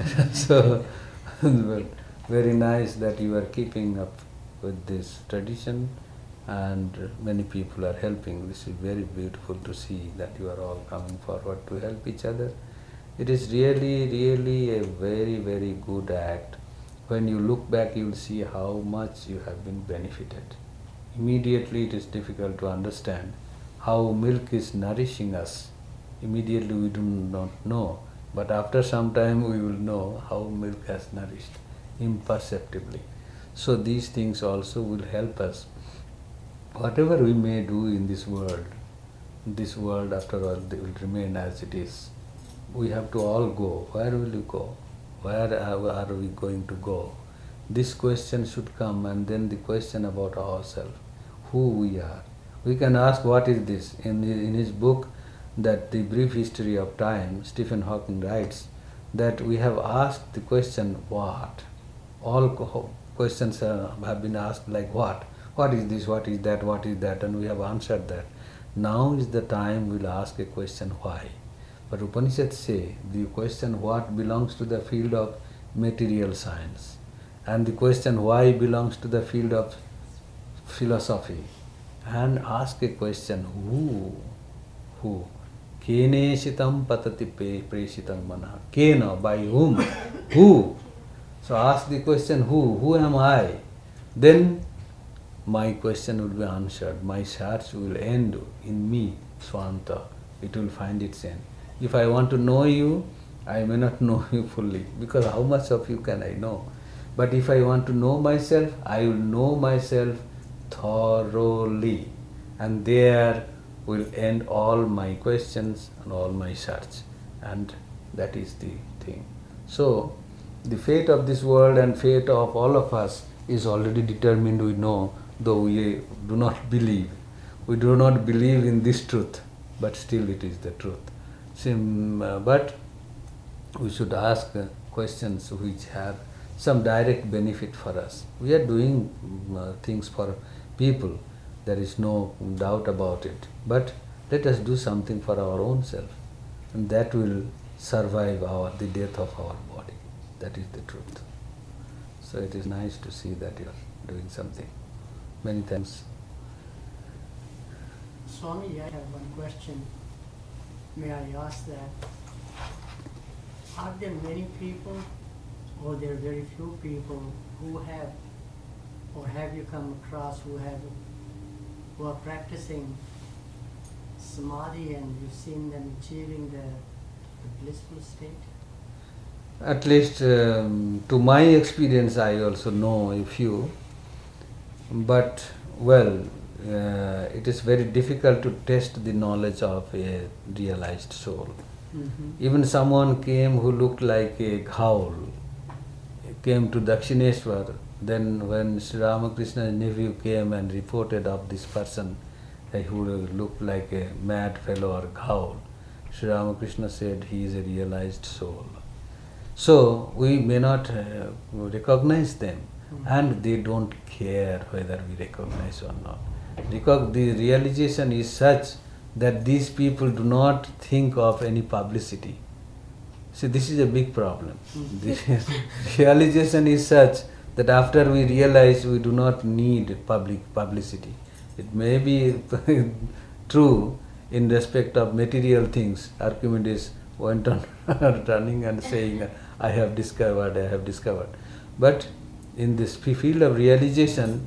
So, well, very nice that you are keeping up with this tradition, and many people are helping. This is very beautiful to see that you are all coming forward to help each other. It is really, really a very, very good act. When you look back, you will see how much you have been benefited. Immediately it is difficult to understand how milk is nourishing us. Immediately we do not know, but after some time we will know how milk has nourished imperceptibly. So these things also will help us. Whatever we may do in this world, this world after all will remain as it is. We have to all go. Where will you go? Where are we going to go? This question should come, and then the question about ourselves, who we are. We can ask, what is this? In, in his book, that the brief history of time, Stephen Hawking writes that we have asked the question, what? All questions uh, have been asked like what? What is this, what is that, what is that, and we have answered that. Now is the time we will ask a question, why? But Upanishads say the question what belongs to the field of material science, and the question why belongs to the field of philosophy. And ask a question, who? Who? Kene shitam patati preshitam mana. Kena, by whom? Who? So ask the question, who? Who am I? Then my question will be answered. My search will end in me, Swanta. It will find its end. If I want to know you, I may not know you fully, because how much of you can I know? But if I want to know myself, I will know myself thoroughly. And there will end all my questions and all my search. And that is the thing. So, the fate of this world and fate of all of us is already determined, we know, though we do not believe. We do not believe in this truth, but still it is the truth. Sim, uh, but we should ask uh, questions which have some direct benefit for us. We are doing uh, things for people, there is no doubt about it. But let us do something for our own self, and that will survive our the death of our body. That is the truth. So it is nice to see that you are doing something. Many thanks. Swami, I have one question. May I ask that? Are there many people, or there are very few people who have, or have you come across who have, who are practicing samadhi and you've seen them achieving the, the blissful state? At least um, to my experience, I also know a few. But, well, uh, it is very difficult to test the knowledge of a realized soul. Mm-hmm. Even someone came who looked like a ghoul, came to Dakshineshwar, then when Sri Ramakrishna's nephew came and reported of this person, uh, who looked like a mad fellow or ghoul, Sri Ramakrishna said he is a realized soul. So we may not uh, recognize them, and they don't care whether we recognize or not. Because the realization is such that these people do not think of any publicity. See, this is a big problem. The realization is such that after we realize we do not need public publicity. It may be true in respect of material things. Archimedes went on running and saying, I have discovered, I have discovered. But in this field of realization,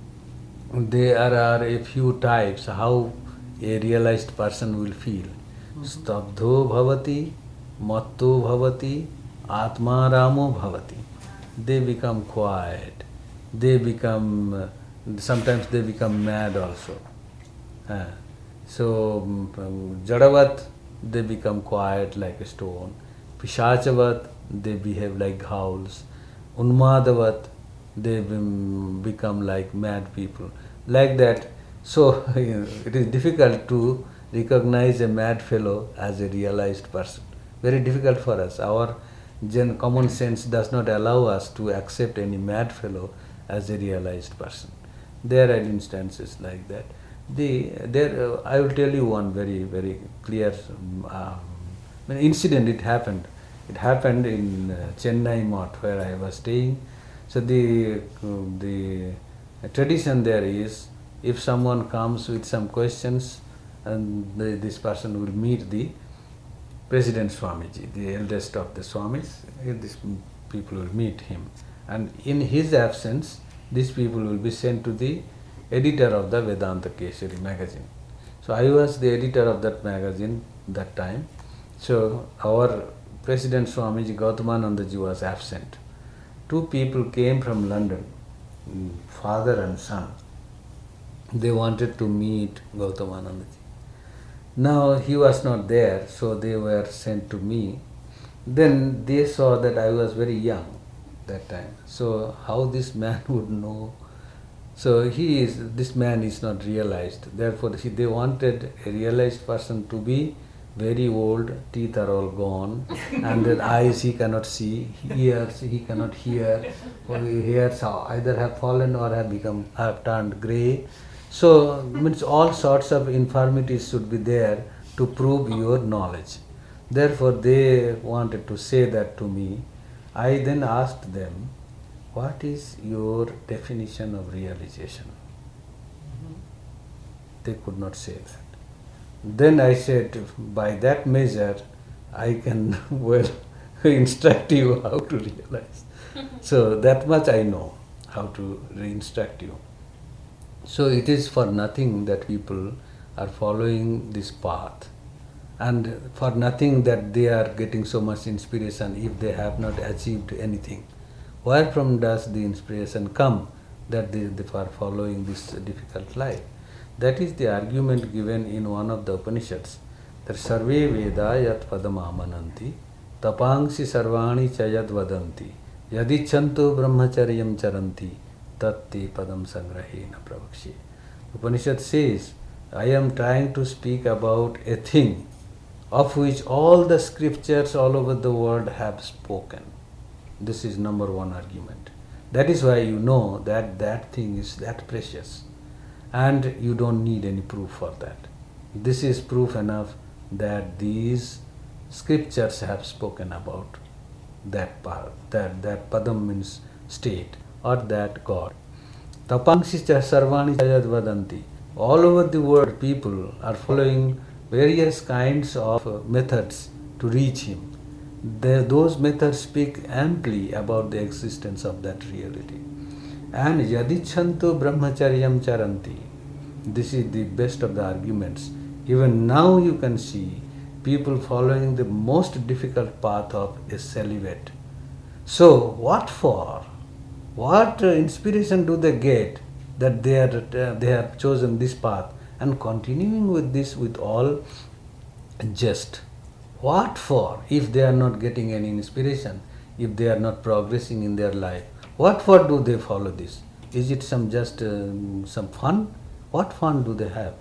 there are a few types how a realized person will feel. Stabdho bhavati, matto bhavati, atma ramo bhavati. They become quiet. They become, uh, sometimes they become mad also. Uh, so, um, Jadavat, they become quiet like a stone. Pishachavat, they behave like ghouls. Unmadavat, they become like mad people. Like that. So, it is difficult to recognize a mad fellow as a realized person. Very difficult for us. Our gen common sense does not allow us to accept any mad fellow as a realized person. There are instances like that. The, there, uh, I will tell you one very, very clear um, incident. It happened. It happened in uh, Chennai Mott, where I was staying. So the, uh, the tradition there is, if someone comes with some questions, and the, this person will meet the President Swamiji, the eldest of the Swamis, these people will meet him. And in his absence, these people will be sent to the editor of the Vedanta Keshari magazine. So I was the editor of that magazine that time. So our President Swamiji Gautamanandaji was absent. Two people came from London, father and son. They wanted to meet Gautamanandaji. Now he was not there, so they were sent to me. Then they saw that I was very young that time. So how this man would know? So he is, this man is not realized. Therefore he, they wanted a realized person to be very old, teeth are all gone, and then eyes he cannot see, ears he cannot hear, or hairs either have fallen or have become, have turned grey. So, means all sorts of infirmities should be there to prove your knowledge. Therefore, they wanted to say that to me. I then asked them, what is your definition of realization? Mm-hmm. They could not say that. Then I said, by that measure, I can well instruct you how to realize. So, that much I know, how to instruct you. So it is for nothing that people are following this path, and for nothing that they are getting so much inspiration if they have not achieved anything. Where from does the inspiration come that they, they are following this difficult life? That is the argument given in one of the Upanishads, that sarve veda yat padam amananti tapangsi sarvani chayad vadanti yadichantu brahmacharyam charanti tatti padam sangrahena pravakshi. Upanishad says, I am trying to speak about a thing of which all the scriptures all over the world have spoken. This is number one argument. That is why you know that that thing is that precious, and you don't need any proof for that. This is proof enough that these scriptures have spoken about that part, that, that padam means state, or that God. Tapangsi sarvani chayad vadanti. All over the world people are following various kinds of methods to reach Him. The, those methods speak amply about the existence of that reality. And yadichantu brahmacharyam charanti. This is the best of the arguments. Even now you can see people following the most difficult path of a celibate. So what for? What uh, inspiration do they get that they, are, uh, they have chosen this path and continuing with this with all jest? What for if they are not getting any inspiration? if they are not progressing in their life? What for do they follow this? Is it some just um, some fun? What fun do they have?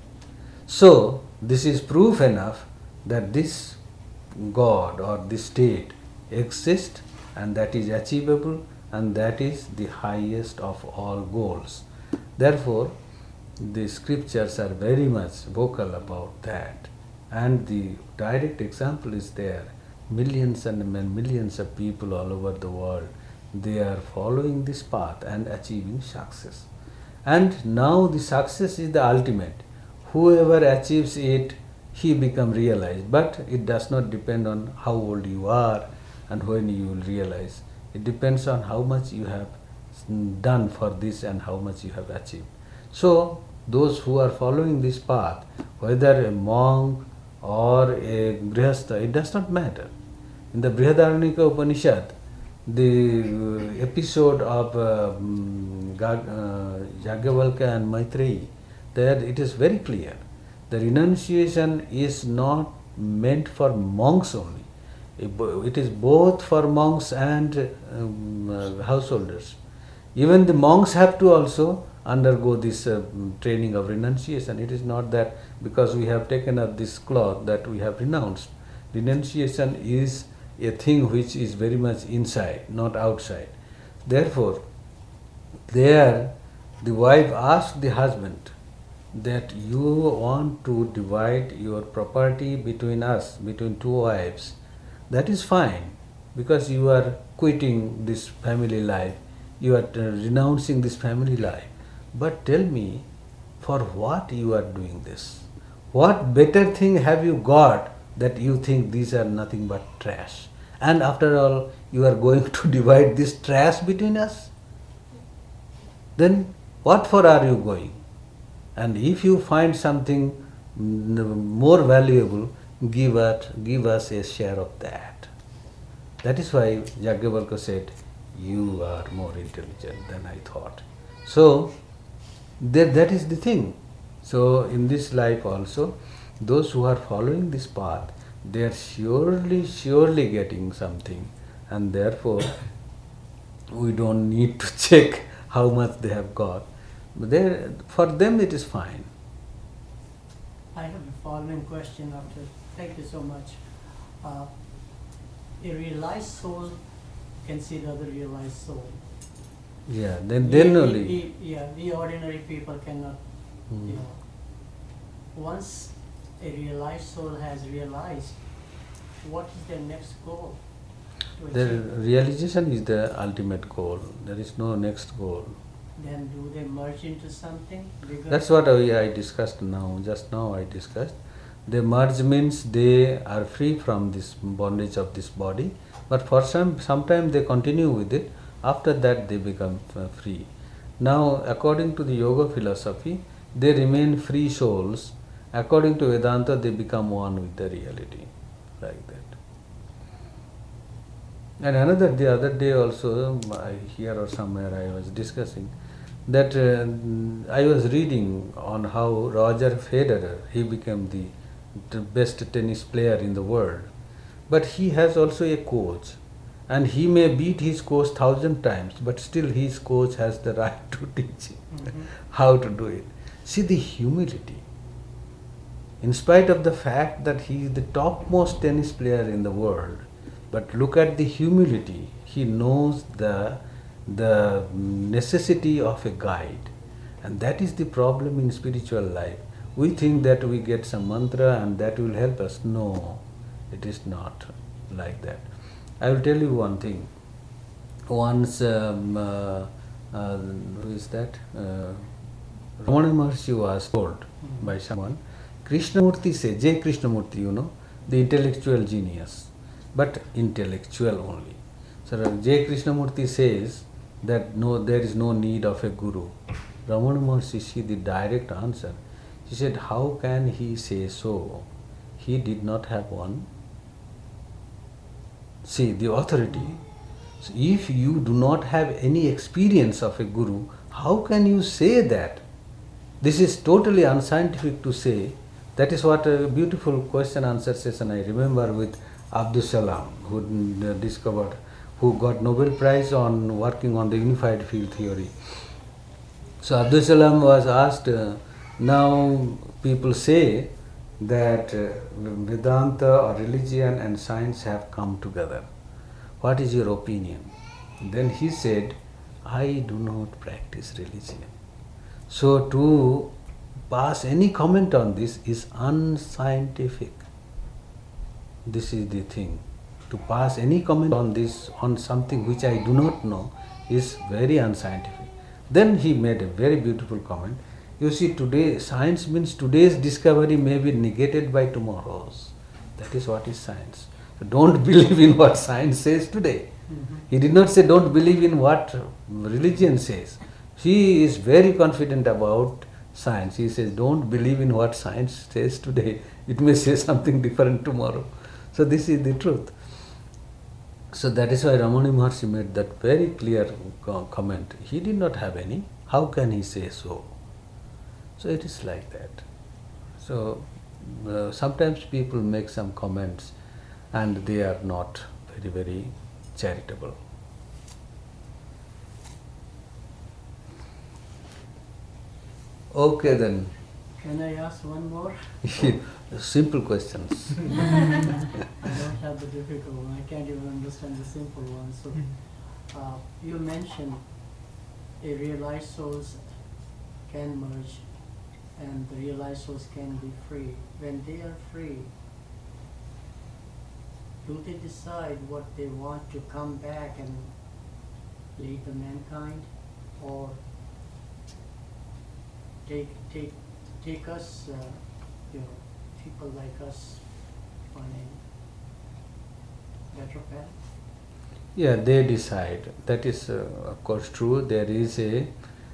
So this is proof enough that this God or this state exists, and that is achievable, and that is the highest of all goals. Therefore, the scriptures are very much vocal about that, and the direct example is there. Millions and millions of people all over the world, they are following this path and achieving success. And now the success is the ultimate. Whoever achieves it, he become realized. But it does not depend on how old you are and when you will realize. It depends on how much you have done for this and how much you have achieved. So those who are following this path, whether a monk or a grihastha, it does not matter. In the Brihadaranyaka Upanishad, the uh, episode of uh, um, Gag, uh, Yajnavalkya and Maitreyi, there it is very clear. The renunciation is not meant for monks only. It is both for monks and um, uh, householders. Even the monks have to also undergo this uh, training of renunciation. It is not that because we have taken up this cloth that we have renounced. Renunciation is a thing which is very much inside, not outside. Therefore, there the wife asked the husband that you want to divide your property between us, between two wives. That is fine, because you are quitting this family life, you are uh, renouncing this family life. But tell me, for what you are doing this? What better thing have you got that you think these are nothing but trash? And after all, you are going to divide this trash between us? Then what for are you going? And if you find something more valuable, give us, give us a share of that. That is why Yajnavalkya said, you are more intelligent than I thought. So, that, that is the thing. So, in this life also, those who are following this path, they are surely, surely getting something, and therefore, we don't need to check how much they have got. They, for them it is fine. I have the following question after. Thank you so much. Uh, a realized soul can see the other realized soul. Yeah, then, then we, only. We, yeah, we ordinary people cannot, Hmm. you know. Once a realized soul has realized, what is their next goal? To The achieve? realization is the ultimate goal. There is no next goal. Then do they merge into something bigger? That's what I, I discussed now. Just now I discussed. They merge means they are free from this bondage of this body, but for some sometime they continue with it. After that they become uh, free. Now, according to the yoga philosophy, they remain free souls. According to Vedanta, they become one with the reality, like that. And another, the other day also, I, here or somewhere I was discussing that uh, I was reading on how Roger Federer, he became the, the best tennis player in the world. But he has also a coach, and he may beat his coach thousand times, but still his coach has the right to teach him Mhm. how to do it. See the humility. In spite of the fact that he is the topmost tennis player in the world, but look at the humility. He knows the, the necessity of a guide. And that is the problem in spiritual life. We think that we get some mantra and that will help us. No, it is not like that. I will tell you one thing. Once, um, uh, uh, who is that? Uh, Ramana Maharshi was told by someone, Krishnamurti says, J. Krishnamurti, you know, the intellectual genius, but intellectual only. So J. Krishnamurti says that no, there is no need of a guru. Ramana Maharshi, she the direct answer. She said, how can he say so? He did not have one. See, the authority. So if you do not have any experience of a guru, how can you say that? This is totally unscientific to say. That is what a beautiful question answer session I remember with Abdus Salam, who discovered who got Nobel Prize on working on the unified field theory. So Abdul Salam was asked, uh, now people say that uh, Vedanta or religion and science have come together. What is your opinion? Then he said, I do not practice religion. So to pass any comment on this is unscientific. This is the thing. To pass any comment on this, on something which I do not know, is very unscientific. Then he made a very beautiful comment. You see, today, science means today's discovery may be negated by tomorrow's. That is what is science. So don't believe in what science says today. Mm-hmm. He did not say don't believe in what religion says. He is very confident about science. He says don't believe in what science says today. It may say something different tomorrow. So this is the truth. So that is why Ramana Maharshi made that very clear co- comment. He did not have any. How can he say so? So it is like that. So uh, sometimes people make some comments and they are not very, very charitable. Okay then. Can I ask one more? Simple questions. I don't have the difficult one. I can't even understand the simple one. So, uh, you mentioned a realized souls can merge and the realized souls can be free. When they are free, do they decide what they want to come back and lead the mankind, or take take take us, uh, you know, people like us on a better path? Yeah, they decide. That is, uh, of course, true. There is a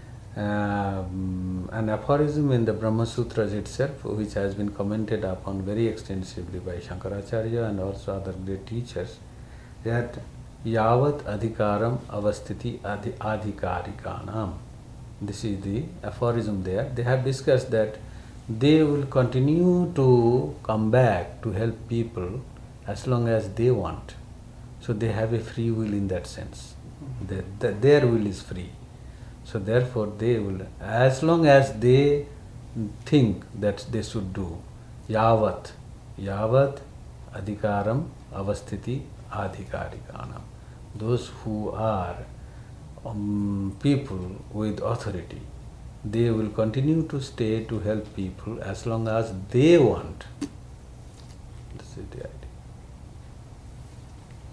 um, an aphorism in the Brahma Sutras itself, which has been commented upon very extensively by Shankaracharya and also other great teachers, that yavat adhikaram avasthiti adhi adhikarikanam. This is the aphorism there. They have discussed that they will continue to come back to help people as long as they want. So they have a free will in that sense. Their, their will is free. So therefore they will, as long as they think that they should do, yavat, yavat adhikaram avasthiti adhikarikanam. Those who are um, people with authority, they will continue to stay to help people as long as they want. This is the idea.